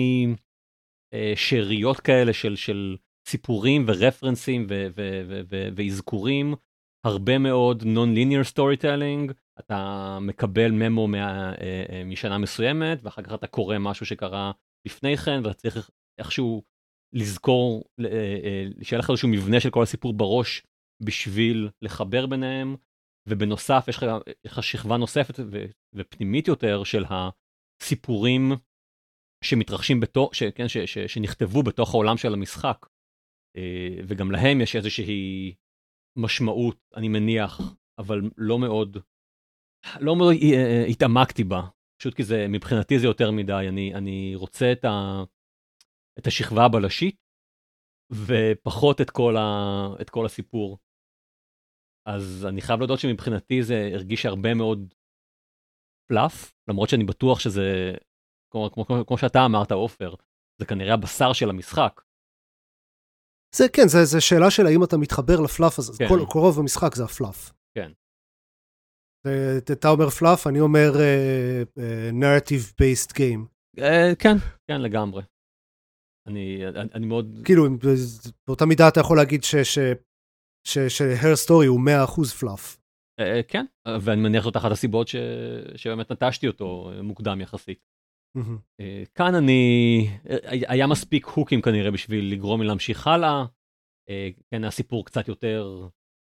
Speaker 2: משאריות כאלה של סיפורים ורפרנסים ואזכורים, הרבה מאוד non-linear storytelling, אתה מקבל ממו משנה מסוימת, ואחר כך אתה קורא משהו שקרה לפני כן, ואתה צריך איכשהו לזכור, שיהיה לך איזשהו מבנה של כל הסיפור בראש, בשביל לחבר ביניהם, ובנוסף יש לך שכבה נוספת ופנימית יותר של הסיפורים שמתרחשים בתוך, שכן, ש, ש, שנכתבו בתוך העולם של המשחק, וגם להם יש איזושהי משמעות, אני מניח, אבל לא מאוד, לא מאוד התעמקתי בה, פשוט כי זה, מבחינתי זה יותר מדי, אני, אני רוצה את, ה, את השכבה הבלשית, ופחות את כל, ה, את כל הסיפור. אז אני חייב להודות שמבחינתי זה הרגיש הרבה מאוד פלאף, למרות שאני בטוח שזה, כמו, כמו, כמו שאתה אמרת, עופר, זה כנראה הבשר של המשחק.
Speaker 3: זה כן, זה, זה שאלה של האם אתה מתחבר לפלאף הזה, כן. כל, כל רוב המשחק זה הפלאף.
Speaker 2: כן.
Speaker 3: אתה אומר פלאף, אני אומר uh, uh, narrative based game.
Speaker 2: Uh, כן, כן, לגמרי. אני, אני, אני מאוד...
Speaker 3: כאילו, באותה מידה אתה יכול להגיד ש... ש... ש-Her Story הוא מאה אחוז פלאף.
Speaker 2: כן, ואני מניח זאת אחת הסיבות שבאמת נטשתי אותו מוקדם יחסית. כאן אני, היה מספיק הוקים כנראה בשביל לגרום לי להמשיך הלאה, כן, הסיפור קצת יותר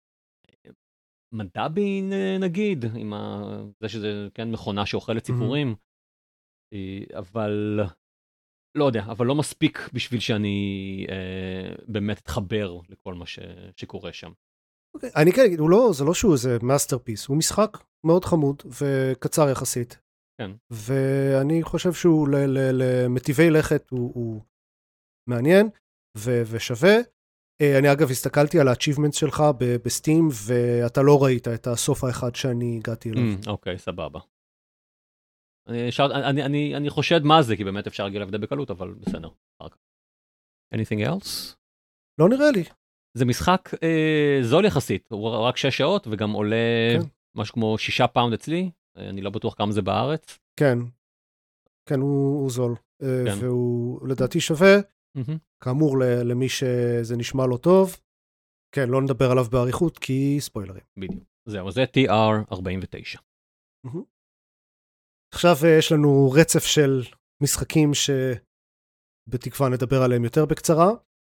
Speaker 2: מדבי נגיד, עם זה שזה כן מכונה שאוכלת סיפורים, אבל לא יודע, אבל לא מספיק בשביל שאני אה, באמת אתחבר לכל מה ש, שקורה שם.
Speaker 3: Okay, אני כן אגיד, לא, זה לא שהוא איזה מאסטרפיס, הוא משחק מאוד חמוד וקצר יחסית.
Speaker 2: כן.
Speaker 3: ואני חושב שהוא למטיבי לכת הוא, הוא מעניין ו, ושווה. אני אגב הסתכלתי על ה-achievements שלך בסטים, ואתה לא ראית את הסוף האחד שאני הגעתי אליו.
Speaker 2: אוקיי, mm, okay, סבבה. אני, שר, אני, אני, אני חושד מה זה, כי באמת אפשר להגיע לבדי בקלות, אבל בסדר. Anything else?
Speaker 3: לא נראה לי.
Speaker 2: זה משחק אה, זול יחסית, הוא רק שש שעות, וגם עולה כן. משהו כמו שישה פאונד אצלי, אני לא בטוח כמה זה בארץ.
Speaker 3: כן, כן, הוא, הוא זול, כן. והוא לדעתי שווה, mm-hmm. כאמור למי שזה נשמע לא טוב, כן, לא נדבר עליו בעריכות, כי ספוילרים.
Speaker 2: בדיוק, זהו, זה טי אר ארבעים ותשע.
Speaker 3: Mm-hmm. עכשיו יש לנו רצף של משחקים שבתקווה נדבר עליהם יותר בקצרה,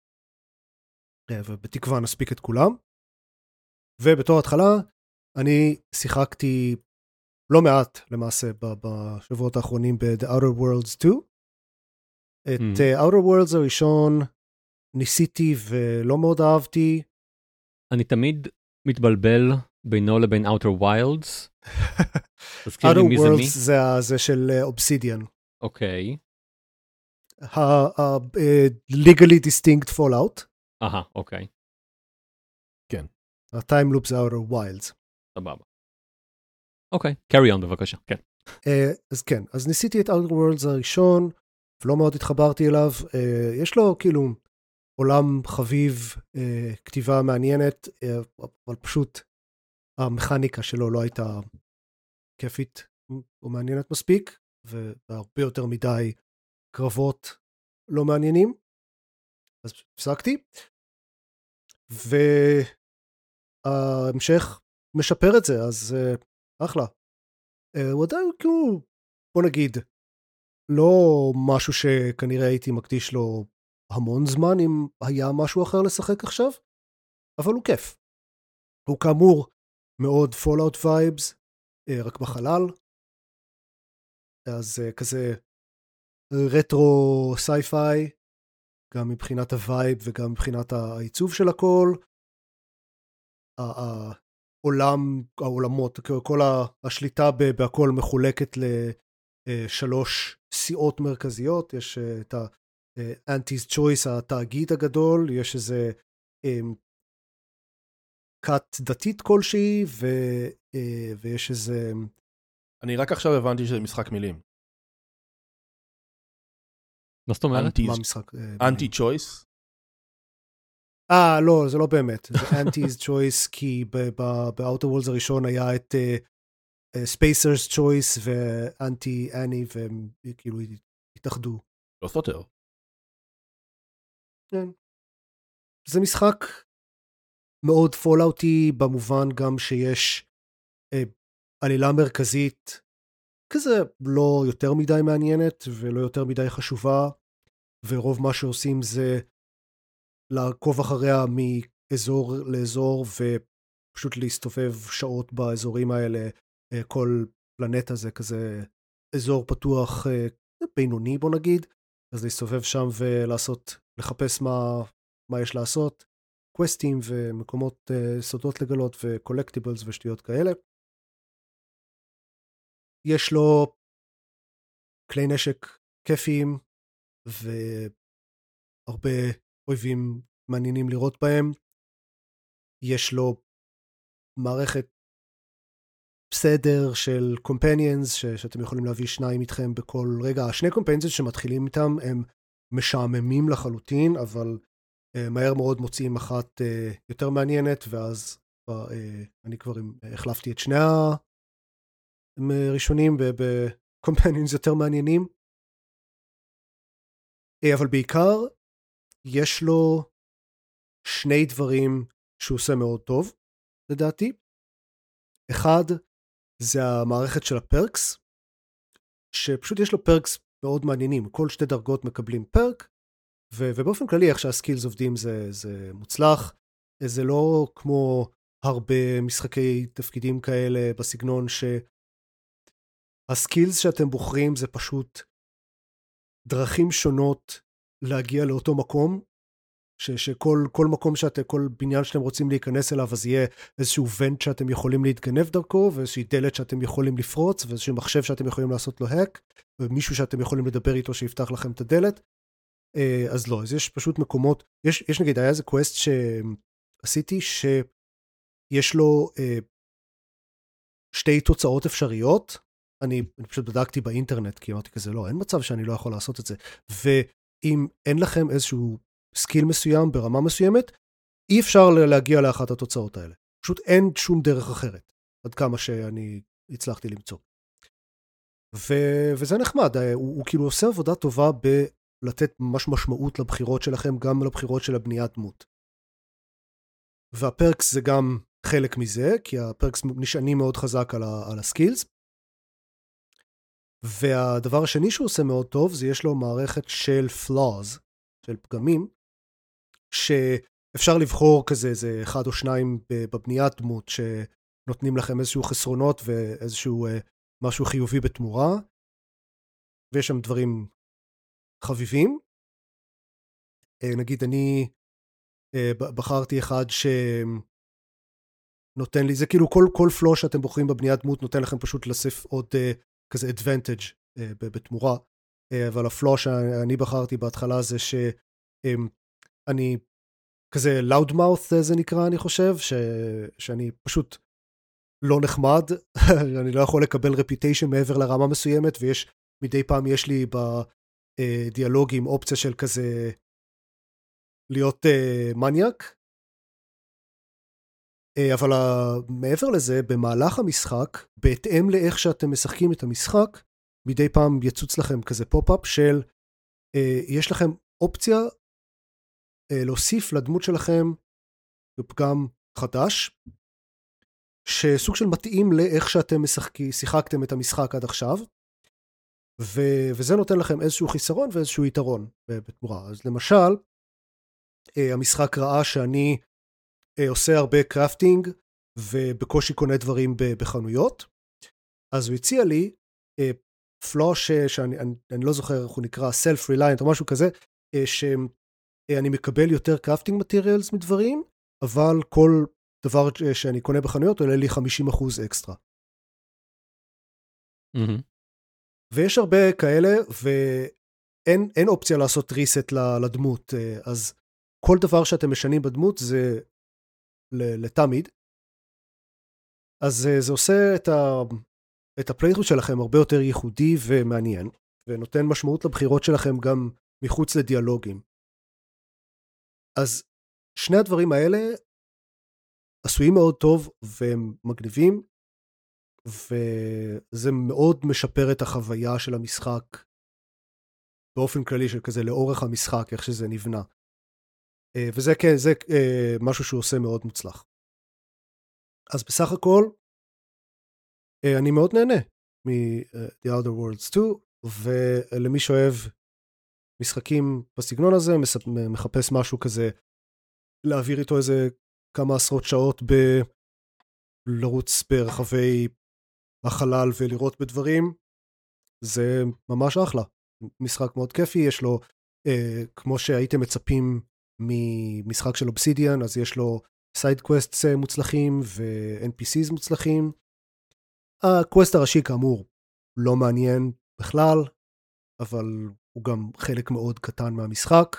Speaker 3: ובתקווה נספיק את כולם. ובתור התחלה, אני שיחקתי לא מעט למעשה בשבועות האחרונים ב-The Outer Worlds שתיים. את mm-hmm. Outer Worlds הראשון ניסיתי ולא מאוד אהבתי.
Speaker 2: אני תמיד מתבלבל בינו לבין Outer Wilds.
Speaker 3: Outer Worlds זה, זה של Obsidian.
Speaker 2: אוקיי.
Speaker 3: ה-legally distinct Fallout.
Speaker 2: אהה, אוקיי.
Speaker 1: כן.
Speaker 3: ה-Time Loop זה Outer Wilds.
Speaker 2: סבבה. אוקיי, carry on בבקשה, כן.
Speaker 3: אז כן, אז ניסיתי את Outer Worlds הראשון, ולא מאוד התחברתי אליו. יש לו כאילו עולם חביב, כתיבה מעניינת, אבל פשוט המכניקה שלו לא הייתה כיפית או מעניינת מספיק, והרבה יותר מדי קרבות לא מעניינים. אז הפסקתי, וההמשך משפר את זה, אז אחלה. הוא עדיין כאילו, בוא נגיד, לא משהו שכנראה הייתי מקדיש לו המון זמן, אם היה משהו אחר לשחק עכשיו, אבל הוא כיף. הוא כאמור מאוד Fallout vibes, רק בחלל, אז כזה רטרו סי-פיי, גם מבחינת הווייב וגם מבחינת העיצוב של הכל. העולם, העולמות, כל השליטה בהכל מחולקת לשלוש סיעות מרכזיות. יש את ה-Anti's Choice, התאגיד הגדול, יש איזה כת דתית כלשהי, ויש איזה...
Speaker 1: אני רק עכשיו הבנתי שזה משחק מילים.
Speaker 2: מה זאת אומרת?
Speaker 3: מה משחק?
Speaker 1: אנטי צ'ויס?
Speaker 3: אה, לא, זה לא באמת. זה Anti's Choice, כי ב-Outer Worlds הראשון היה את Spacer's Choice ו-Anti-Annie, והם כאילו התאחדו.
Speaker 1: לא סותר.
Speaker 3: כן. זה משחק מאוד פולאוטי, במובן גם שיש אה, עלילה מרכזית, כזה לא יותר מדי מעניינת, ולא יותר מדי חשובה, ורוב מה שעושים זה לעקוב אחריה מאזור לאזור, ופשוט להסתובב שעות באזורים האלה, אה, כל פלנטה זה כזה אזור פתוח אה, בינוני בוא נגיד, אז להסתובב שם ולעשות, לחפש מה, מה יש לעשות, קווסטים ומקומות uh, סודות לגלות וקולקטיבלס ושטויות כאלה. יש לו כלי נשק כיפיים והרבה אויבים מעניינים לראות בהם. יש לו מערכת בסדר של קומפניאנס ש- שאתם יכולים להביא שניים איתכם בכל רגע. השני קומפניאנס שמתחילים איתם הם משעממים לחלוטין, אבל uh, מהר מאוד מוצאים אחת uh, יותר מעניינת, ואז uh, אני כבר החלפתי את שני הראשונים בקומפניאנס יותר מעניינים. Uh, אבל בעיקר יש לו שני דברים שהוא עושה מאוד טוב, לדעתי. אחד, זה המערכת של הפרקס, שפשוט יש לו פרקס מאוד מעניינים. כל שתי דרגות מקבלים פרק, ו- ובאופן כללי איך שהסקילס עובדים זה, זה מוצלח. זה לא כמו הרבה משחקי תפקידים כאלה בסגנון שהסקילס שאתם בוחרים זה פשוט דרכים שונות להגיע לאותו מקום, ש- שכל כל מקום שאתם, כל בניין שאתם רוצים להיכנס אליו, אז יהיה איזשהו ונט שאתם יכולים להתגנב דרכו, ואיזושהי דלת שאתם יכולים לפרוץ, ואיזשהו מחשב שאתם יכולים לעשות לו האק, ומישהו שאתם יכולים לדבר איתו שיפתח לכם את הדלת. אז לא, אז יש פשוט מקומות, יש, יש נגיד, היה איזה קווסט שעשיתי, שיש לו אה, שתי תוצאות אפשריות, אני, אני פשוט בדקתי באינטרנט, כי אמרתי כזה, לא, אין מצב שאני לא יכול לעשות את זה, ואם אין לכם איזשהו סקיל מסוים ברמה מסוימת, אי אפשר להגיע לאחת התוצאות האלה, פשוט אין שום דרך אחרת, עד כמה שאני הצלחתי למצוא. ו, וזה נחמד, הוא, הוא כאילו עושה עבודה טובה ב... לתת ממש משמעות לבחירות שלכם, גם לבחירות של הבניית דמות. והפרקס זה גם חלק מזה, כי הפרקס נשענים מאוד חזק על, ה- על הסקילס. והדבר השני שהוא עושה מאוד טוב, זה יש לו מערכת של flaws, של פגמים, שאפשר לבחור כזה, זה אחד או שניים בבניית דמות, שנותנים לכם איזשהו חסרונות, ואיזשהו משהו חיובי בתמורה, ויש שם דברים חביבים. נגיד אני בחרתי אחד שנותן לי, זה כאילו כל, כל פלו שאתם בוחרים בבניית דמות נותן לכם פשוט לסף עוד כזה advantage בתמורה, אבל הפלו שאני בחרתי בהתחלה זה שאני כזה loud mouth זה נקרא, אני חושב, ש, שאני פשוט לא נחמד, אני לא יכול לקבל reputation מעבר לרמה מסוימת, ויש מדי פעם יש לי ב דיאלוגים, אופציה של כזה להיות uh, מניאק, uh, אבל uh, מעבר לזה, במהלך המשחק, בהתאם לאיך שאתם משחקים את המשחק, מדי פעם יצוץ לכם כזה פופ-אפ של, uh, יש לכם אופציה uh, להוסיף לדמות שלכם בפגם חדש, שסוג של מתאים לאיך שאתם משחקי, שיחקתם את המשחק עד עכשיו, ו- וזה נותן לכם איזשהו חיסרון ואיזשהו יתרון בתמורה. אז למשל, המשחק ראה שאני עושה הרבה קראפטינג ובקושי קונה דברים בחנויות, אז הוא הציע לי פלו שאני אני, אני לא זוכר איך הוא נקרא, self-reliant או משהו כזה, שאני מקבל יותר קראפטינג מטריאלס מדברים, אבל כל דבר שאני קונה בחנויות עולה לי חמישים אחוז אקסטרה.
Speaker 2: Mm-hmm.
Speaker 3: ויש הרבה כאלה, ואין אין אופציה לעשות ריסט לדמות, אז כל דבר שאתם משנים בדמות זה לתמיד, אז זה עושה את, ה, את הפלייטרות שלכם הרבה יותר ייחודי ומעניין, ונותן משמעות לבחירות שלכם גם מחוץ לדיאלוגים. אז שני הדברים האלה עשויים מאוד טוב והם מגניבים, וזה מאוד משפר את החוויה של המשחק, באופן כללי של כזה לאורך המשחק, איך שזה נבנה. וזה כן, זה משהו שהוא עושה מאוד מוצלח. אז בסך הכל, אני מאוד נהנה מ-The Outer Worlds שתיים, ולמי שאוהב משחקים בסגנון הזה, מחפש משהו כזה, להעביר איתו איזה כמה עשרות שעות בלרוץ ברחבי החלל ולראות בדברים, זה ממש אחלה. משחק מאוד כיפי, יש לו, אה, כמו שהייתם מצפים ממשחק של אובסידיאן, אז יש לו סייד קווסטס מוצלחים ו-אן פי סיז מוצלחים. הקווסט הראשי כאמור לא מעניין בכלל, אבל הוא גם חלק מאוד קטן מהמשחק.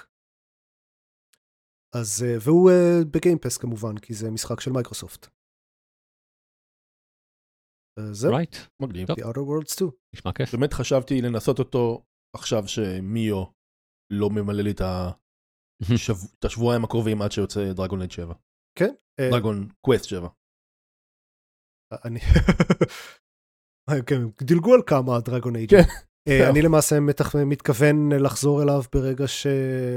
Speaker 3: אז, והוא uh, בגיימפס כמובן, כי זה משחק של מייקרוסופט. Uh, זהו.
Speaker 2: Right.
Speaker 1: מגניב.
Speaker 3: The Outer Worlds שתיים.
Speaker 2: נשמע כיף.
Speaker 1: באמת חשבתי לנסות אותו עכשיו שמיו לא ממלא לי את, השב... את השבועיים הקרובים עד שיוצא דרגון לייד שבע.
Speaker 3: כן.
Speaker 1: דרגון קווסט שבע.
Speaker 3: אני... כן, דילגו על כמה דרגון לייד.
Speaker 1: כן.
Speaker 3: אני למעשה מתכוון לחזור אליו ברגע ש...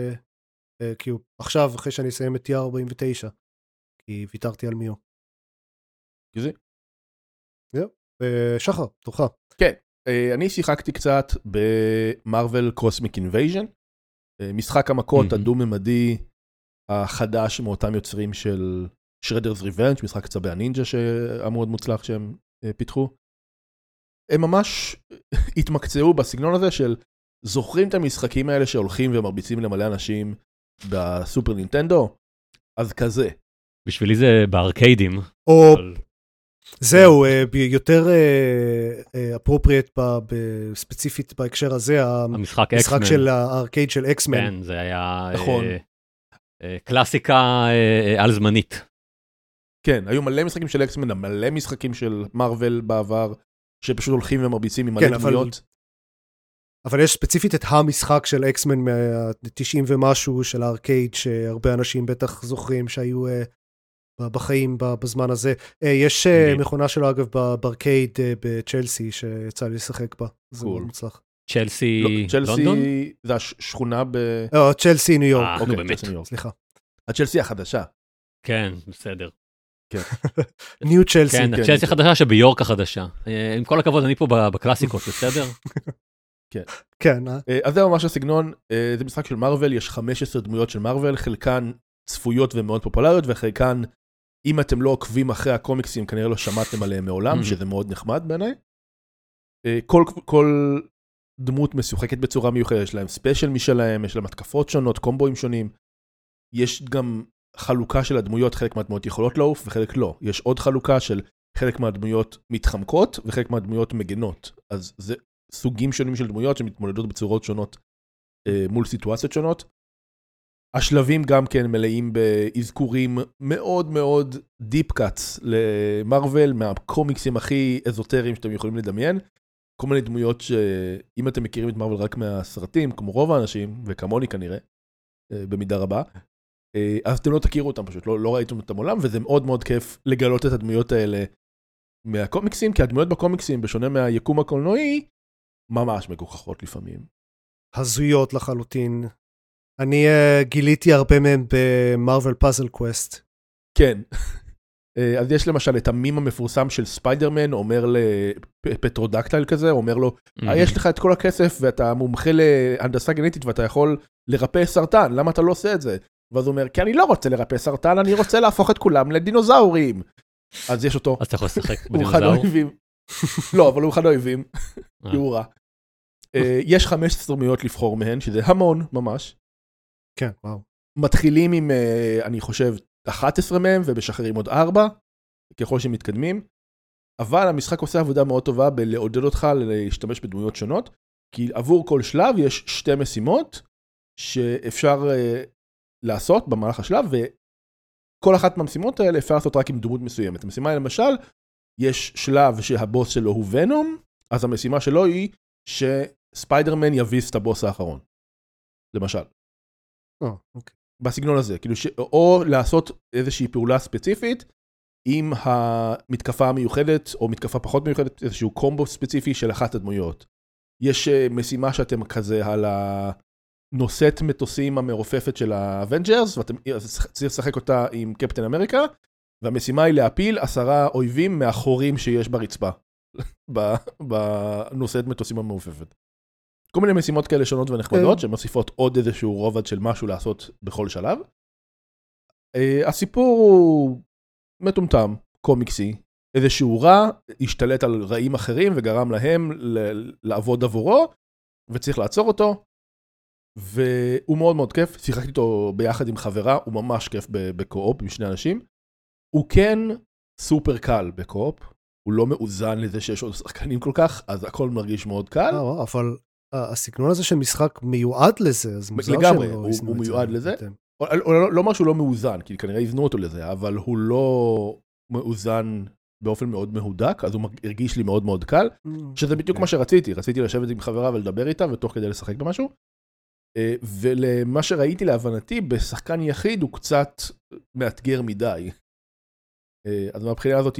Speaker 3: כי הוא עכשיו, אחרי שאני אסיים את טי אר ארבעים ותשע, כי ויתרתי על מיו.
Speaker 1: כזה?
Speaker 3: זהו. שחר, תורך.
Speaker 1: כן, אני שיחקתי קצת במרוול קוסמיק אינבייז'ן, משחק המכות הדו-ממדי החדש מאותם יוצרים של שרדרס ריבנג', משחק צבי הנינג'ה שהמאוד מוצלח שהם פיתחו. הם ממש התמקצעו בסגנון הזה של זוכרים את המשחקים האלה שהולכים ומרביצים למלא אנשים בסופר נינטנדו? אז כזה.
Speaker 2: בשבילי זה בארקיידים.
Speaker 3: או זהו, יותר אפרופריאט ספציפית בהקשר הזה,
Speaker 2: המשחק
Speaker 3: המשחק של הארקייד של אקסמן.
Speaker 2: כן, זה היה
Speaker 1: נכון.
Speaker 2: קלאסיקה על זמנית.
Speaker 1: כן, היו מלא משחקים של אקסמן, מלא משחקים של מרוול בעבר, שפשוט הולכים ומרביצים עם מלא דמויות.
Speaker 3: אבל יש ספציפית את המשחק של אקסמן מה-תשעים ומשהו של הארקייד, שהרבה אנשים בטח זוכרים שהיו בחיים בזמן הזה. יש מכונה שלו אגב בארקייד בצ'לסי, שיצא לי לשחק בה. זה מאוד מוצלח.
Speaker 2: צ'לסי לונדון?
Speaker 1: צ'לסי זה השכונה ב...
Speaker 3: לא, צ'לסי ניו יורק.
Speaker 2: אה, נו באמת.
Speaker 3: סליחה.
Speaker 1: הצ'לסי החדשה.
Speaker 2: כן, בסדר.
Speaker 3: ניו צ'לסי.
Speaker 2: כן, צ'לסי החדשה שביורק החדשה. עם כל הכבוד, אני פה בקלאסיקות, בסדר?
Speaker 1: כן.
Speaker 3: כן.
Speaker 1: אז זה ממש הסגנון, זה משחק של מרוול, יש חמש עשרה דמויות של מרוול, חלקן צפויות ומאוד פופולריות, וחלקן, אם אתם לא עוקבים אחרי הקומיקסים, כנראה לא שמעתם עליהם מעולם, שזה מאוד נחמד בעיניי. כל, כל דמות משוחקת בצורה מיוחדת, יש להם ספיישל משלהם, יש להם התקפות שונות, קומבואים שונים. יש גם חלוקה של הדמויות, חלק מהדמויות יכולות לעוף וחלק לא. יש עוד חלוקה של חלק מהדמויות מתחמקות וחלק מהדמויות מגנות. אז זה סוגים שונים של דמויות שמתמודדות בצורות שונות אה, מול סיטואציות שונות. השלבים גם כן מלאים באזכורים מאוד מאוד דיפ קאטס למרוול, מהקומיקסים הכי אזוטריים שאתם יכולים לדמיין. כל מיני דמויות שאם אתם מכירים את מרוול רק מהסרטים, כמו רוב האנשים, וכמוני כנראה, אה, במידה רבה, אז אתם לא תכירו אותם פשוט, לא, לא ראיתם אותם עולם, וזה מאוד מאוד כיף לגלות את הדמויות האלה מהקומיקסים, כי הדמויות בקומיקסים, בשונה מהיקום הקולנועי, ממש מגוחכות לפעמים.
Speaker 3: הזויות לחלוטין. אני uh, גיליתי הרבה מהם במרוול פאזל קווסט.
Speaker 1: כן. אז יש למשל את המים המפורסם של ספיידרמן, אומר לפטרודקטייל כזה, אומר לו, יש לך את כל הכסף, ואתה מומחה להנדסה גנטית, ואתה יכול לרפא סרטן, למה אתה לא עושה את זה? ואז הוא אומר, כי אני לא רוצה לרפא סרטן, אני רוצה להפוך את כולם לדינוזאורים. אז יש אותו.
Speaker 2: אז אתה יכול לשחק
Speaker 1: בדינוזאור? לא, אבל הוא אחד האויבים. כי הוא רע. יש חמש עשרה דמויות לבחור מהן, שזה המון ממש.
Speaker 3: כן, וואו.
Speaker 1: מתחילים עם, אני חושב, אחת עשרה מהם, ומשחררים עוד ארבע, ככל שמתקדמים. אבל המשחק עושה עבודה מאוד טובה בלעודד אותך להשתמש בדמויות שונות, כי עבור כל שלב יש שתי משימות שאפשר לעשות במהלך השלב, וכל אחת מהמשימות האלה אפשר לעשות רק עם דמות מסוימת. המשימה היא למשל, יש שלב שהבוס שלו הוא ונום, אז המשימה שלו היא שספיידרמן יביס את הבוס האחרון. למשל.
Speaker 3: Oh, okay.
Speaker 1: בסגנון הזה, כאילו ש... או לעשות איזושהי פעולה ספציפית, עם המתקפה המיוחדת, או מתקפה פחות מיוחדת, איזשהו קומבו ספציפי של אחת הדמויות. יש משימה שאתם כזה על הנושאת מטוסים המרופפת של האבנג'רס, ואתם צריכים לשחק אותה עם קפטן אמריקה, והמשימה היא להפיל עשרה אויבים מהחורים שיש ברצפה, בנושאת מטוסים המרופפת. כל מיני משימות כאלה שונות ונחמדות, שמוסיפות עוד איזשהו רובד של משהו לעשות בכל שלב. הסיפור הוא מטומטם, קומיקסי, איזשהו רע, השתלט על רעים אחרים וגרם להם לעבוד עבורו, וצריך לעצור אותו, והוא מאוד מאוד כיף, שיחקתי איתו ביחד עם חברה, הוא ממש כיף בקו-אופ עם שני אנשים, הוא כן סופר קל בקו-אופ, הוא לא מאוזן לזה שיש עוד שחקנים כל כך, אז הכל מרגיש מאוד קל.
Speaker 3: אבל הסגנון הזה של משחק מיועד לזה, אז מוזר שלא
Speaker 1: לגמרי, הוא מיועד לזה. לא משהו לא מאוזן, כי כנראה יזנו אותו לזה, אבל הוא לא מאוזן באופן מאוד מהודק, אז הוא הרגיש לי מאוד מאוד קל, שזה בדיוק מה שרציתי, רציתי לשבת עם חברה ולדבר איתה, ותוך כדי לשחק במשהו, ולמה שראיתי להבנתי, בשחקן יחיד הוא קצת מאתגר מדי. אז מהבחינה הזאת,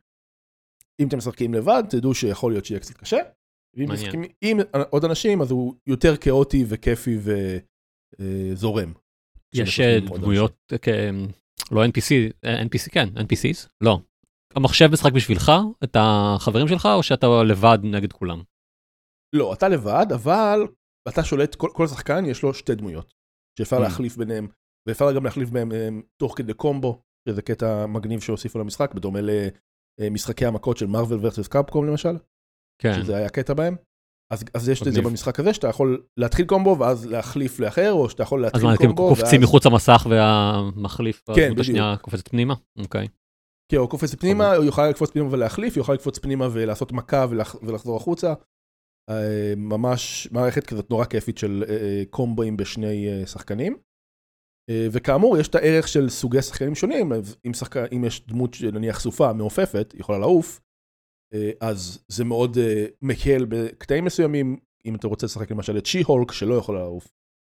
Speaker 1: אם אתם משחקים לבד, תדעו שיכול להיות שיהיה קצת קשה, ואם משחקים עם עוד אנשים, אז הוא יותר כאוטי וכיפי וזורם.
Speaker 2: יש דמויות, לא אן פי סי, אן פי סי, כן, אן פי סי'ס? לא. המחשב משחק בשבילך, את החברים שלך, או שאתה לבד נגד כולם?
Speaker 1: לא, אתה לבד, אבל אתה שולט, כל שחקן יש לו שתי דמויות, שאפשר להחליף ביניהם, ואפשר גם להחליף ביניהם תוך כדי קומבו, שזה קטע מגניב שהוסיפו למשחק, בדומה למשחקי המכות של מרוול ורסס קאפקום למשל, שזה היה קטע בהם. אז, אז יש את זה במשחק הזה, שאתה יכול להתחיל קומבו, ואז להחליף לאחר, או שאתה יכול להתחיל
Speaker 2: קומבו. אז מה, קופצים מחוץ למסך, והמחליף,
Speaker 1: כן,
Speaker 2: הדמות השנייה קופצת פנימה? אוקיי.
Speaker 1: כן, הוא קופץ פנימה, הוא יוכל לקפוץ פנימה ולהחליף, הוא יוכל לקפוץ פנימה ולעשות מכה ולחזור החוצה. ממש מערכת כזאת נורא כיפית של קומבוים בשני שחקנים. וכאמור, יש את הערך של סוגי שחקנים שונים, אם, שחק... אם יש דמות שנניח סופה, מעופפת, יכולה לעוף, אז זה מאוד מקל בקטעים מסוימים, אם אתה רוצה לשחק למשל את שי-הולק שלא יכולה לעוף.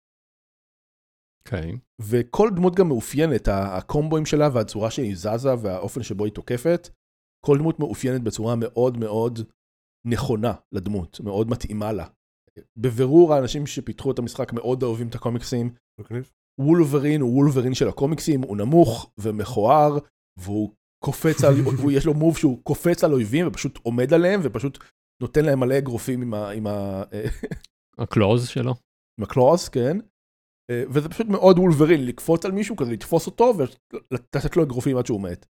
Speaker 2: אוקיי.
Speaker 1: וכל דמות גם מאופיינת, הקומבוים שלה והצורה שהיא זזה והאופן שבו היא תוקפת, כל דמות מאופיינת בצורה מאוד מאוד נכונה לדמות, מאוד מתאימה לה. בבירור האנשים שפיתחו את המשחק מאוד אוהבים את הקומיקסים. וולברין הוא וולברין של הקומיקסים, הוא נמוך ומכוער, והוא קופץ על, יש לו מוב שהוא קופץ על אויבים ופשוט עומד עליהם ופשוט נותן להם מלא אגרופים עם ה... עם ה...
Speaker 2: הקלוז שלו.
Speaker 1: עם הקלוז, כן. וזה פשוט מאוד וולברין, לקפוץ על מישהו כזה, לתפוס אותו ולתת לו אגרופים עד שהוא מת.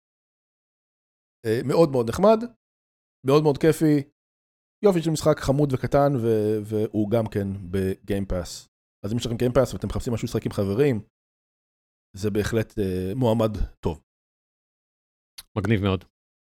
Speaker 1: מאוד מאוד נחמד, מאוד מאוד כיפי, יופי של משחק חמוד וקטן, והוא גם כן בגיימפאס. אז אם יש לכם גיימפאס ואתם מחפשים משהו לשחק עם חברים, זה בהחלט מועמד טוב.
Speaker 2: מגניב מאוד.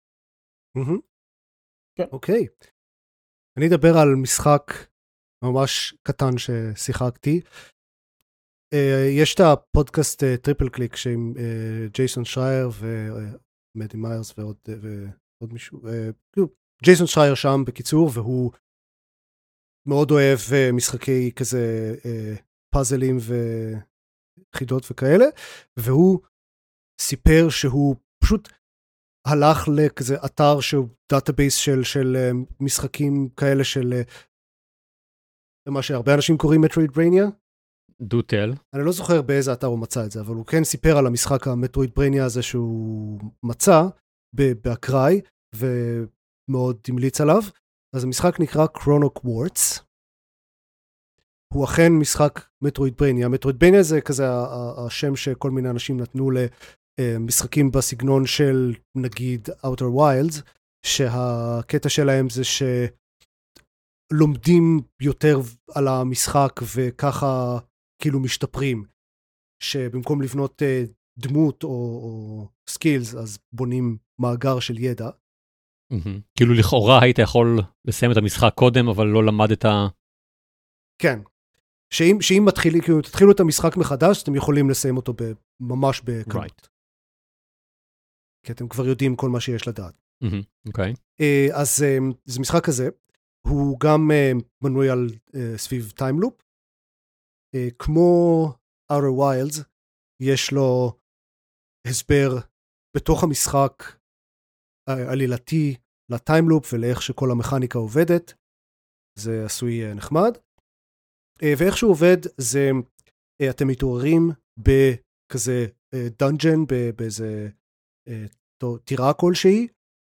Speaker 3: אוקיי. אני אדבר על משחק ממש קטן ששיחקתי. יש את הפודקאסט טריפל קליק עם ג'ייסון שרייר ומדי מיירס ועוד מישהו. ג'ייסון שרייר שם בקיצור, והוא מאוד אוהב משחקי כזה פאזלים וחידות וכאלה, והוא סיפר שהוא פשוט הלך לכזה אתר שהוא דאטאבייס של, של משחקים כאלה של מה שהרבה אנשים קוראים מטרוידברניה.
Speaker 2: Do tell.
Speaker 3: אני לא זוכר באיזה אתר הוא מצא את זה, אבל הוא כן סיפר על המשחק המטרוידברניה הזה שהוא מצא באקראי, ומאוד המליץ עליו. אז המשחק נקרא Chrono Quartz. הוא אכן משחק מטרוידברניה. מטרוידברניה זה כזה השם שכל מיני אנשים נתנו למשחקים בסגנון של נגיד Outer Wilds, שהקטע שלהם זה שלומדים יותר על המשחק וככה כאילו משתפרים. שבמקום לבנות דמות או, או סקילס, אז בונים מאגר של ידע.
Speaker 2: Mm-hmm. כאילו לכאורה היית יכול לסיים את המשחק קודם, אבל לא למד את ה...
Speaker 3: כן. שאם, שאם מתחילים, כאילו, תתחילו את המשחק מחדש, אתם יכולים לסיים אותו ב, ממש בקלות. Right. כי אתם כבר יודעים כל מה שיש לדעת.
Speaker 2: אוקיי. Mm-hmm. Okay.
Speaker 3: אז זה משחק כזה, הוא גם מנוי על סביב טיימלופ, כמו Outer Wilds, יש לו הסבר בתוך המשחק עלילתי לטיימלופ ולאיך שכל המכניקה עובדת. זה עשוי נחמד. ואיך שהוא עובד זה, אתם מתעוררים בכזה דנג'ן, באיזה טירה כלשהי,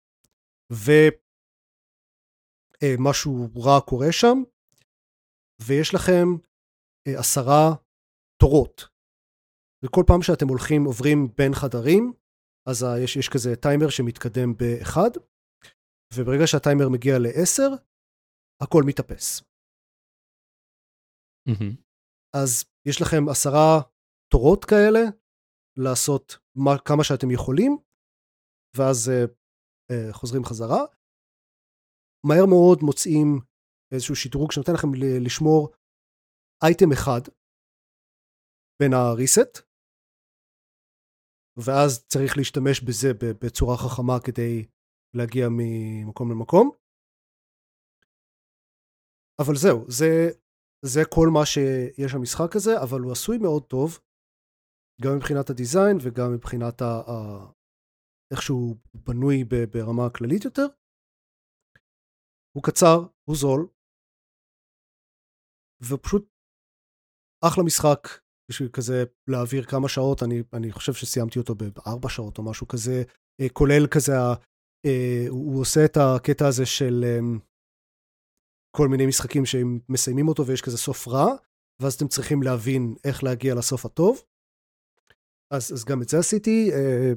Speaker 3: ומשהו רע קורה שם, ויש לכם עשרה תורות. וכל פעם שאתם הולכים, עוברים בין חדרים, אז יש, יש כזה טיימר שמתקדם באחד, וברגע שהטיימר מגיע לעשר, הכל מתאפס.
Speaker 2: Mm-hmm.
Speaker 3: אז יש לכם עשרה תורות כאלה, לעשות מה, כמה שאתם יכולים, ואז uh, uh, חוזרים חזרה. מהר מאוד מוצאים איזשהו שדרוג שנותן לכם לשמור אייטם אחד בין הריסט, ואז צריך להשתמש בזה בצורה חכמה כדי להגיע ממקום למקום. אבל זהו, זה, זה כל מה שיש במשחק הזה, אבל הוא עשוי מאוד טוב, גם מבחינת הדיזיין וגם מבחינת ה, ה, איך שהוא בנוי ברמה הכללית יותר. הוא קצר, הוא זול, ופשוט אחלה משחק, בשביל כזה להעביר כמה שעות, אני, אני חושב שסיימתי אותו בארבע שעות או משהו כזה, כולל כזה, הוא עושה את הקטע הזה של כל מיני משחקים שהם מסיימים אותו ויש כזה סוף רע, ואז אתם צריכים להבין איך להגיע לסוף הטוב. אז, אז גם את זה עשיתי,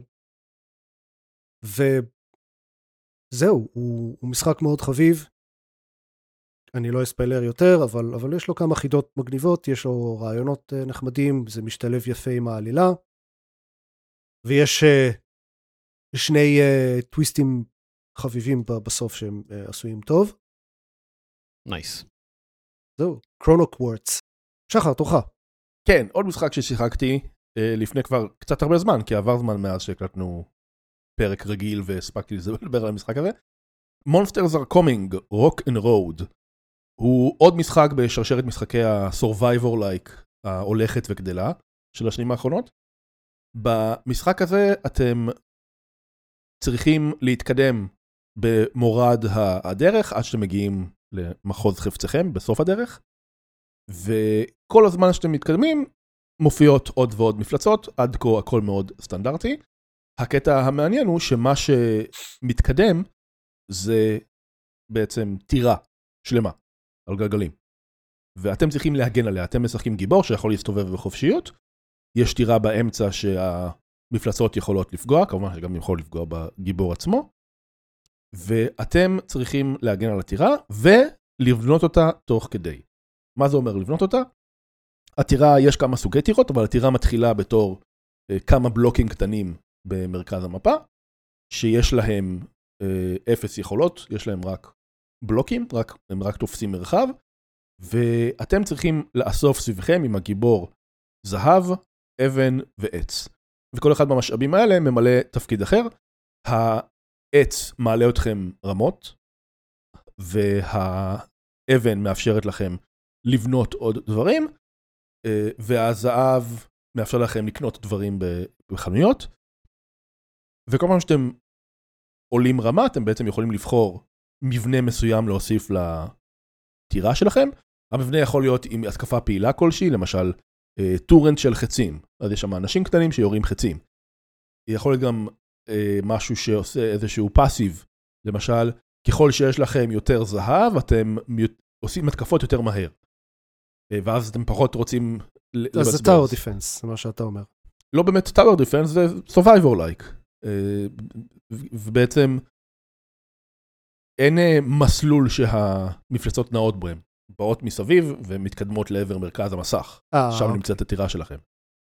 Speaker 3: וזהו, הוא, הוא משחק מאוד חביב, אני לא אספיילר יותר, אבל, אבל יש לו כמה חידות מגניבות, יש לו רעיונות נחמדים, זה משתלב יפה עם העלילה, ויש uh, שני uh, טוויסטים חביבים בסוף שהם uh, עשויים טוב.
Speaker 2: נייס. Nice.
Speaker 3: זהו, קרונוקוורטס. שחר, תורך.
Speaker 1: כן, עוד משחק ששיחקתי uh, לפני כבר קצת הרבה זמן, כי עבר זמן מאז שהקלטנו פרק רגיל והספקתי לדבר על המשחק הזה. Monsters are Coming, Rock and Road. הוא עוד משחק בשרשרת משחקי ה-Survivor-like ההולכת וגדלה של השנים האחרונות. במשחק הזה אתם צריכים להתקדם במורד הדרך עד שאתם מגיעים למחוז חפציכם בסוף הדרך, וכל הזמן שאתם מתקדמים מופיעות עוד ועוד מפלצות, עד כה הכל מאוד סטנדרטי. הקטע המעניין הוא שמה שמתקדם זה בעצם טירה שלמה על גלגלים, ואתם צריכים להגן עליה. אתם משחקים גיבור שיכול להסתובב בחופשיות, יש טירה באמצע שהמפלצות יכולות לפגוע, כמובן שגם יכול לפגוע בגיבור עצמו, ואתם צריכים להגן על הטירה ולבנות אותה תוך כדי. מה זה אומר לבנות אותה? הטירה, יש כמה סוגי טירות, אבל הטירה מתחילה בתור כמה בלוקים קטנים במרכז המפה, שיש להם אפס יכולות, יש להם רק בלוקים, רק, הם רק תופסים מרחב, ואתם צריכים לאסוף סביבכם עם הגיבור זהב, אבן ועץ. וכל אחד מהמשאבים האלה ממלא תפקיד אחר. העץ מעלה אתכם רמות, והאבן מאפשרת לכם לבנות עוד דברים, והזהב מאפשר לכם לקנות דברים בחנויות. וכל פעם שאתם עולים רמה, אתם בעצם יכולים לבחור מבנה מסוים להוסיף לטירה שלכם. המבנה יכול להיות עם התקפה פעילה כלשהי, למשל טורנט של חצים, אז יש שם אנשים קטנים שיורים חצים. יכול להיות גם משהו שעושה איזשהו פאסיב, למשל, ככל שיש לכם יותר זהב, אתם עושים התקפות יותר מהר. ואז אתם פחות רוצים לבזבז.
Speaker 3: אז זה טאוור דיפנס, זה מה שאתה אומר.
Speaker 1: לא באמת טאוור דיפנס, זה Survivor-like. ובעצם אין מסלול שהמפלצות נעות בהם. באות מסביב ומתקדמות לעבר מרכז המסך. שם נמצאת הטירה שלכם.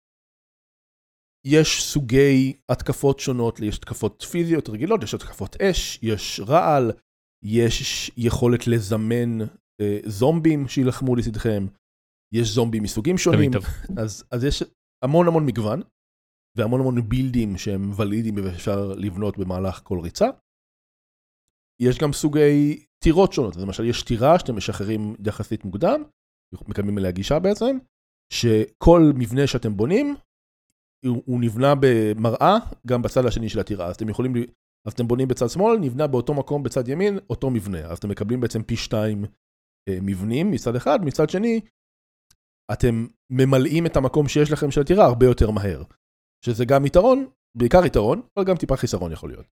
Speaker 1: יש סוגי התקפות שונות, יש התקפות פיזיות רגילות, יש התקפות אש, יש רעל, יש יכולת לזמן אה, זומבים שילחמו לצדכם, יש זומבים מסוגים שונים, אז, אז יש המון המון מגוון, והמון המון בילדים שהם ולידים ואפשר לבנות במהלך כל ריצה. יש גם סוגי טירות שונות, למשל יש טירה שאתם משחררים יחסית מוקדם, מקדמים אליה גישה בעצם, שכל מבנה שאתם בונים, הוא, הוא נבנה במראה גם בצד השני של הטירה, אז אתם יכולים, אז אתם בונים בצד שמאל, נבנה באותו מקום בצד ימין, אותו מבנה, אז אתם מקבלים בעצם פי שתיים אה, מבנים מצד אחד, מצד שני, אתם ממלאים את המקום שיש לכם של הטירה הרבה יותר מהר, שזה גם יתרון, בעיקר יתרון, אבל גם טיפה חיסרון יכול להיות.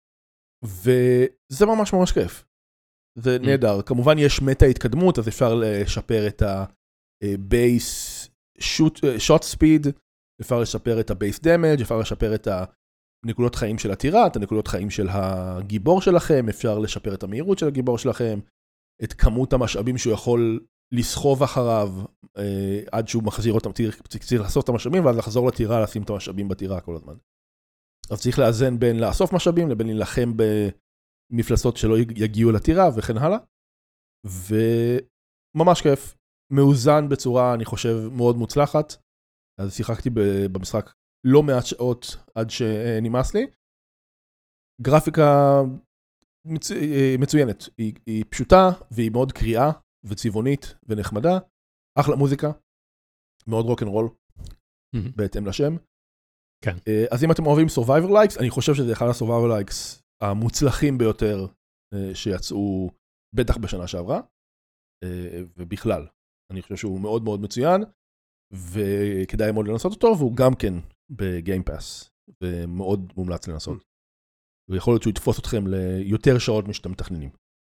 Speaker 1: וזה ממש ממש כיף. זה נהדר. כמובן יש מטה התקדמות, אז אפשר לשפר את ה-base shot speed, אפשר לשפר את ה-base damage, אפשר לשפר את הנקודות חיים של הטירה, את הנקודות חיים של הגיבור שלכם, אפשר לשפר את המהירות של הגיבור שלכם, את כמות המשאבים שהוא יכול לסחוב אחריו, עד שהוא מחזיר אותם, צריך לעשות את המשאבים, ואז לחזור לטירה, לשים את המשאבים בטירה כל הזמן. אז צריך לאזן בין לאסוף משאבים, לבין להילחם במפלסות שלא יגיעו לטירה, וכן הלאה. וממש כיף. מאוזן בצורה, אני חושב, מאוד מוצלחת. אז שיחקתי במשחק לא מעט שעות עד שנמאס לי. גרפיקה מצ... מצוינת. היא, היא פשוטה, והיא מאוד קריאה, וצבעונית, ונחמדה. אחלה מוזיקה. מאוד רוק'נ'רול, mm-hmm. בהתאם לשם.
Speaker 2: כן.
Speaker 1: אז אם אתם אוהבים Survivor Likes, אני חושב שזה אחד ה-Survivor Likes המוצלחים ביותר שיצאו בטח בשנה שעברה, ובכלל, אני חושב שהוא מאוד מאוד מצוין, וכדאי מאוד לנסות אותו, והוא גם כן בגיים פאס, ומאוד מומלץ לנסות. ויכול להיות שהוא יתפוס אתכם ליותר שעות משאתם מתכננים.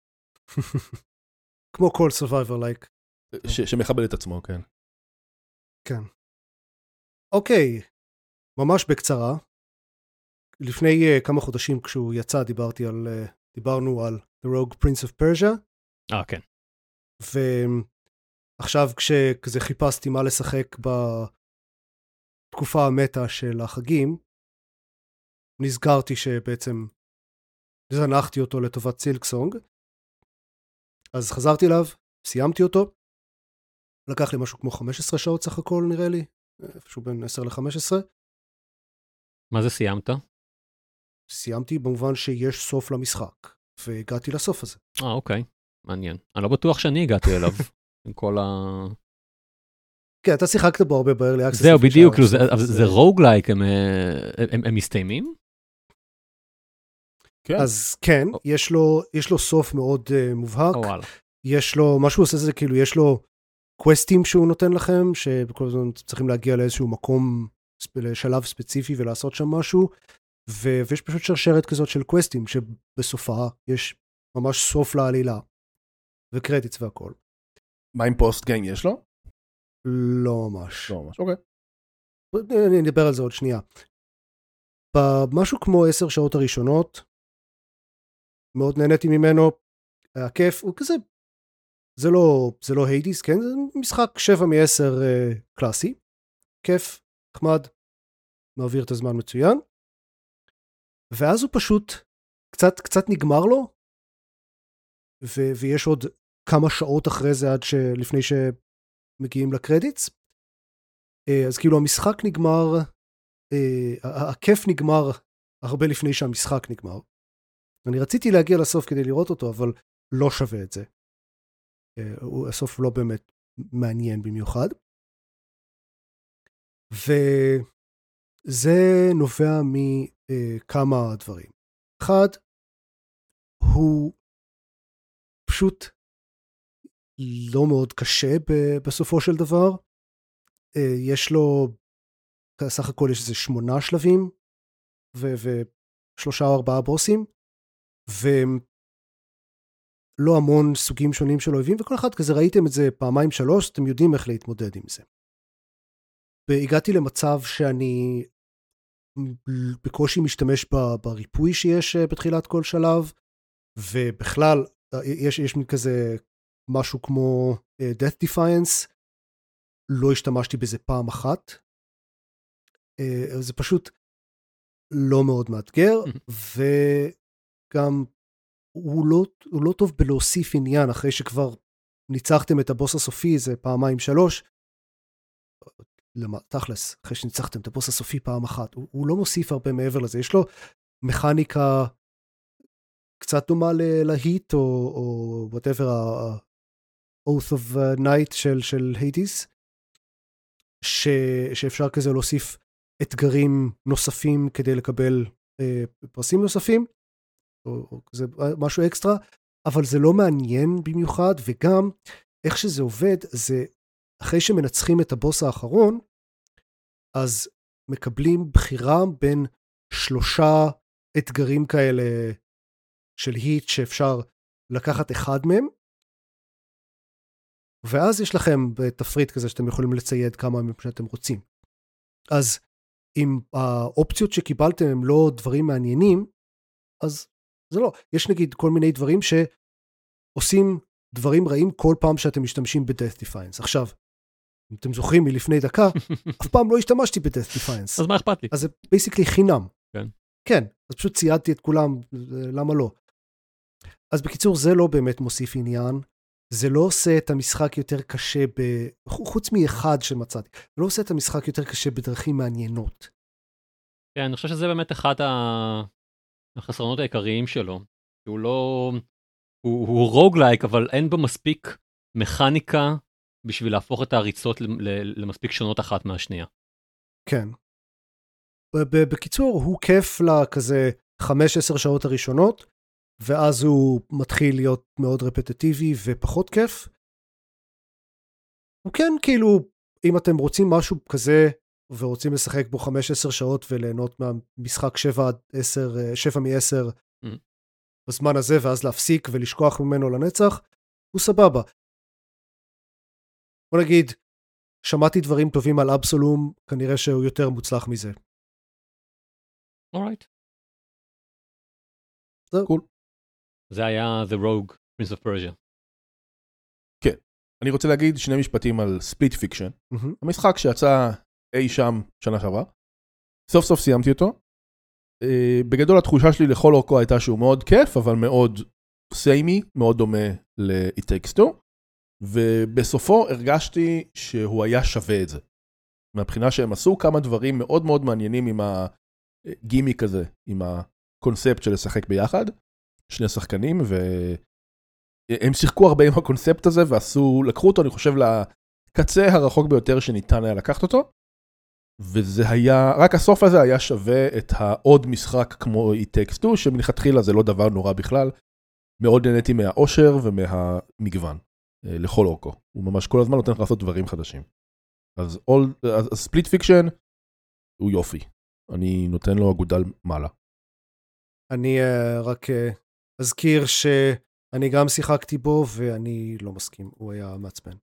Speaker 3: כמו כל Survivor Like.
Speaker 1: שמכבד את עצמו, כן.
Speaker 3: כן. אוקיי. ממש בקצרה, לפני uh, כמה חודשים כשהוא יצא דיברתי על, uh, דיברנו על The Rogue Prince of Persia.
Speaker 2: אה, כן.
Speaker 3: ועכשיו כשכזה חיפשתי מה לשחק בתקופה המטה של החגים, נזכרתי שבעצם זנחתי אותו לטובת סילקסונג, אז חזרתי אליו, סיימתי אותו, לקח לי משהו כמו חמש עשרה שעות סך הכל נראה לי, איפשהו בין עשר ל-חמש עשרה.
Speaker 2: מה זה סיימת?
Speaker 3: סיימתי במובן שיש סוף למשחק, והגעתי לסוף הזה.
Speaker 2: אה, אוקיי, מעניין. אני לא בטוח שאני הגעתי אליו, עם כל ה...
Speaker 3: כן, אתה שיחקת בו הרבה ב-Early Access.
Speaker 2: זהו, בדיוק, זה רוגלייק, הם מסתיימים?
Speaker 3: אז כן, יש לו סוף מאוד מובהק. יש לו, מה שהוא עושה זה כאילו, יש לו קווסטים שהוא נותן לכם, שבכל זאת צריכים להגיע לאיזשהו מקום, לשלב ספציפי ולעשות שם משהו, ו- ויש פשוט שרשרת כזאת של קווסטים, שבסופה יש ממש סוף לעלילה, וקרדיטס והכל.
Speaker 1: מה עם פוסט גיין יש לו?
Speaker 3: לא ממש.
Speaker 1: לא ממש, אוקיי.
Speaker 3: אני נדבר על זה עוד שנייה. במשהו כמו עשר שעות הראשונות, מאוד נהניתי ממנו, היה כיף, הוא כזה, זה לא, זה לא היידיס, כן? זה משחק שבע מעשר uh, קלאסי, כיף, נחמד, מעביר את הזמן מצוין, ואז הוא פשוט קצת, קצת נגמר לו, ו- ויש עוד כמה שעות אחרי זה עד שלפני שמגיעים לקרדיטס, אז כאילו המשחק נגמר, הכיף נגמר הרבה לפני שהמשחק נגמר. אני רציתי להגיע לסוף כדי לראות אותו, אבל לא שווה את זה. הסוף לא באמת מעניין במיוחד. וזה נובע מכמה דברים. אחד, הוא פשוט לא מאוד קשה בסופו של דבר. יש לו, סך הכל יש איזה שמונה שלבים, ושלושה או ארבעה בוסים, ולא המון סוגים שונים של אויבים, וכל אחד כזה ראיתם את זה פעמיים שלוש, אתם יודעים איך להתמודד עם זה. והגעתי למצב שאני בקושי משתמש בריפוי שיש בתחילת כל שלב, ובכלל יש, יש מין כזה משהו כמו Death Defiance, לא השתמשתי בזה פעם אחת, זה פשוט לא מאוד מאתגר, וגם הוא לא, הוא לא טוב בלהוסיף עניין, אחרי שכבר ניצחתם את הבוס הסופי, זה פעמיים שלוש, תכלס, אחרי שניצחתם את הבוס הסופי פעם אחת, הוא, הוא לא מוסיף הרבה מעבר לזה, יש לו מכניקה קצת דומה להיט, או, או whatever, ה-Oath of Night של, של היידיס, ש, שאפשר כזה להוסיף אתגרים נוספים כדי לקבל אה, פרסים נוספים, או, או זה משהו אקסטרה, אבל זה לא מעניין במיוחד, וגם איך שזה עובד, זה אחרי שמנצחים את הבוס האחרון, אז מקבלים בחירה בין שלושה אתגרים כאלה של היט שאפשר לקחת אחד מהם, ואז יש לכם תפריט כזה שאתם יכולים לצייד כמה מהם שאתם רוצים. אז אם האופציות שקיבלתם הם לא דברים מעניינים, אז זה לא. יש נגיד כל מיני דברים שעושים דברים רעים כל פעם שאתם משתמשים ב-Death Defiance. עכשיו, אם אתם זוכרים מלפני דקה, אף פעם לא השתמשתי ב-Death Defiance.
Speaker 2: אז מה אכפת לי?
Speaker 3: אז זה basically חינם.
Speaker 2: כן.
Speaker 3: כן, אז פשוט ציידתי את כולם, למה לא? אז בקיצור, זה לא באמת מוסיף עניין, זה לא עושה את המשחק יותר קשה, ב... חוץ מאחד שמצאתי, זה לא עושה את המשחק יותר קשה בדרכים מעניינות.
Speaker 2: כן, אני חושב שזה באמת אחד החסרונות העיקריים שלו, שהוא לא, הוא, הוא רוגלייק, אבל אין בו מספיק מכניקה, בשביל להפוך את העריצות למספיק שונות אחת מהשנייה.
Speaker 3: כן. בקיצור, הוא כיף לכזה חמש עשר שעות הראשונות, ואז הוא מתחיל להיות מאוד רפטטיבי ופחות כיף. הוא כן, כאילו, אם אתם רוצים משהו כזה, ורוצים לשחק בו חמש עשר שעות וליהנות מהמשחק שבע מ-עשר mm. בזמן הזה, ואז להפסיק ולשכוח ממנו לנצח, הוא סבבה. בוא נגיד, שמעתי דברים טובים על אבסולום, כנראה שהוא יותר מוצלח מזה.
Speaker 2: אורייט.
Speaker 3: זהו.
Speaker 1: קול.
Speaker 2: זה היה The Rogue, Prince of Persia.
Speaker 1: כן. אני רוצה להגיד שני משפטים על ספליט פיקשן. Mm-hmm. המשחק שיצא אי שם שנה שעברה. סוף סוף סיימתי אותו. Uh, בגדול התחושה שלי לכל אורכו הייתה שהוא מאוד כיף, אבל מאוד סיימי, מאוד דומה ל-It Takes Two. ובסופו הרגשתי שהוא היה שווה את זה. מהבחינה שהם עשו כמה דברים מאוד מאוד מעניינים עם הגימיק הזה, עם הקונספט של לשחק ביחד, שני שחקנים, והם שיחקו הרבה עם הקונספט הזה, ועשו, לקחו אותו, אני חושב, לקצה הרחוק ביותר שניתן היה לקחת אותו, וזה היה, רק הסוף הזה היה שווה את העוד משחק כמו It Takes Two, שמלכתחילה זה לא דבר נורא בכלל, מאוד נהניתי מהאושר ומהמגוון. לכל אורכו. הוא ממש כל הזמן נותן לך לעשות דברים חדשים. אז ספליט פיקשן הוא יופי. אני נותן לו אגודל מעלה.
Speaker 3: אני uh, רק uh, אזכיר שאני גם שיחקתי בו, ואני לא מסכים. הוא היה מעצבן.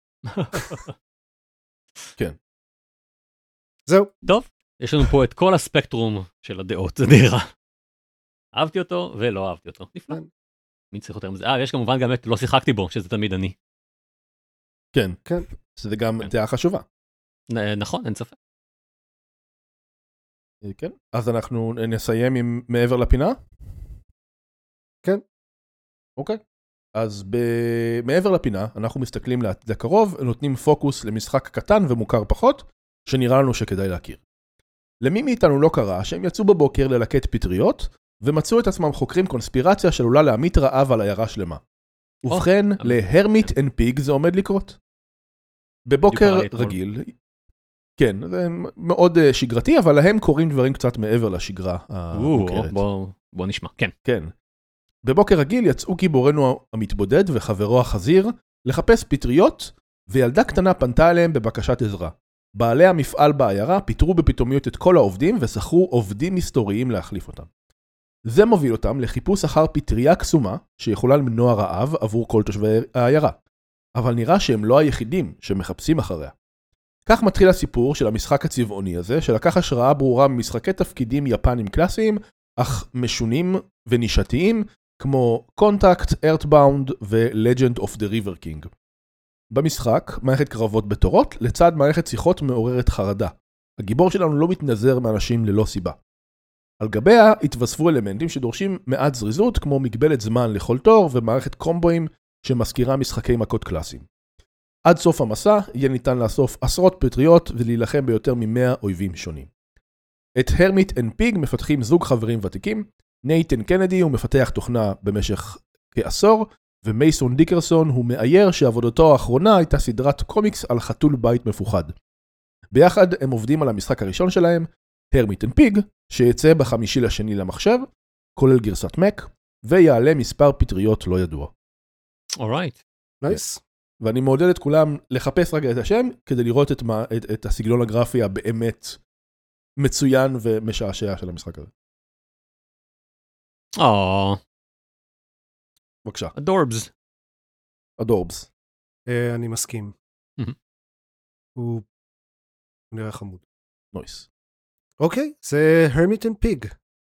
Speaker 3: כן. זהו.
Speaker 2: טוב, יש לנו פה את כל הספקטרום של הדעות, זה נראה. אהבתי אותו ולא אהבתי אותו. נפלא. מי צריך יותר מזה? אה, יש כמובן גם את לא שיחקתי בו, שזה תמיד אני.
Speaker 1: כן,
Speaker 3: כן.
Speaker 1: שזה גם דעה חשובה.
Speaker 2: נכון, אין ספק.
Speaker 1: כן, אז אנחנו נסיים עם מעבר לפינה?
Speaker 3: כן.
Speaker 1: אוקיי. אז מעבר לפינה, אנחנו מסתכלים לעתיד הקרוב, נותנים פוקוס למשחק קטן ומוכר פחות, שנראה לנו שכדאי להכיר. למי מאיתנו לא קרה שהם יצאו בבוקר ללקט פטריות, ומצאו את עצמם חוקרים קונספירציה שלולה להמית רעב על עיירה שלמה. ובכן, להרמיט אנד פיג זה עומד לקרות. בבוקר רגיל, כן, זה מאוד שגרתי, אבל להם קוראים דברים קצת מעבר לשגרה המוכרת.
Speaker 2: בוא נשמע, כן.
Speaker 1: כן. בבוקר רגיל יצאו גיבורנו המתבודד וחברו החזיר לחפש פטריות, וילדה קטנה פנתה אליהם בבקשת עזרה. בעלי המפעל בעיירה פיטרו בפתאומיות את כל העובדים ושכרו עובדים מסתוריים להחליף אותם. זה מוביל אותם לחיפוש אחר פטריה קסומה שיכולה למנוע רעב עבור כל תושבי העיירה. אבל נראה שהם לא היחידים שמחפשים אחריה. כך מתחיל הסיפור של המשחק הצבעוני הזה, שלקח השראה ברורה ממשחקי תפקידים יפנים קלאסיים, אך משונים ונישתיים, כמו Contact, Earthbound ו-Legend of the River King. במשחק, מערכת קרבות בתורות, לצד מערכת שיחות מעוררת חרדה. הגיבור שלנו לא מתנזר מאנשים ללא סיבה. על גביה התווספו אלמנטים שדורשים מעט זריזות, כמו מגבלת זמן לכל תור ומערכת קומבואים שמזכירה משחקי מכות קלאסיים. עד סוף המסע יהיה ניתן לאסוף עשרות פטריות ולהילחם ביותר ממאה אויבים שונים. את הרמיט אנד פיג מפתחים זוג חברים ותיקים, נייתן קנדי הוא מפתח תוכנה במשך כעשור, ומייסון דיקרסון הוא מאייר שעבודתו האחרונה הייתה סדרת קומיקס על חתול בית מפוחד. ביחד הם עובדים על המשחק הראשון שלהם, הרמיט אנד פיג, שיצא בחמישי לשני למחשב, כולל גרסת Mac, ויעלה מספר פטריות לא ידוע.
Speaker 2: אורייט.
Speaker 3: נייס.
Speaker 1: ואני מעודד את כולם לחפש רגע את השם, כדי לראות את, מה, את, את הסגנון הגרפי הבאמת מצוין ומשעשע של המשחק הזה.
Speaker 2: אוו.
Speaker 1: בבקשה.
Speaker 2: אדורבס.
Speaker 1: אדורבס.
Speaker 3: Uh, אני מסכים. הוא נראה חמוד.
Speaker 1: נויס.
Speaker 3: אוקיי, זה הרמיט אנד פיג.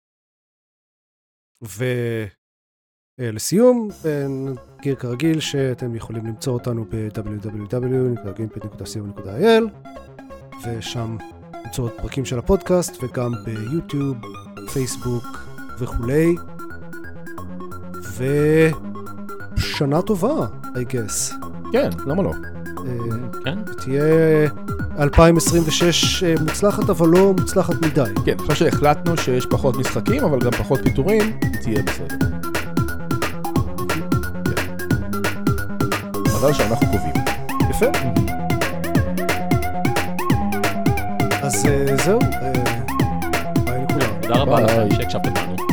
Speaker 3: ולסיום, נזכיר כרגיל שאתם יכולים למצוא אותנו ב-דאבליו דאבליו דאבליו נקודה גיימפד נקודה סי או נקודה איי אל, ושם למצוא את פרקים של הפודקאסט, וגם ביוטיוב, פייסבוק וכולי. ושנה טובה, I guess.
Speaker 1: כן, למה לא?
Speaker 2: כן.
Speaker 1: תהיה
Speaker 3: אלפיים עשרים ושש מוצלחת, אבל לא מוצלחת מדי.
Speaker 1: כן, אחרי שהחלטנו שיש פחות משחקים, אבל גם פחות פיתורים, תהיה בסדר. מזל שאנחנו קובעים.
Speaker 3: יפה. אז זהו, ביי לכולם.
Speaker 2: תודה רבה לכם שהקשבתם לנו.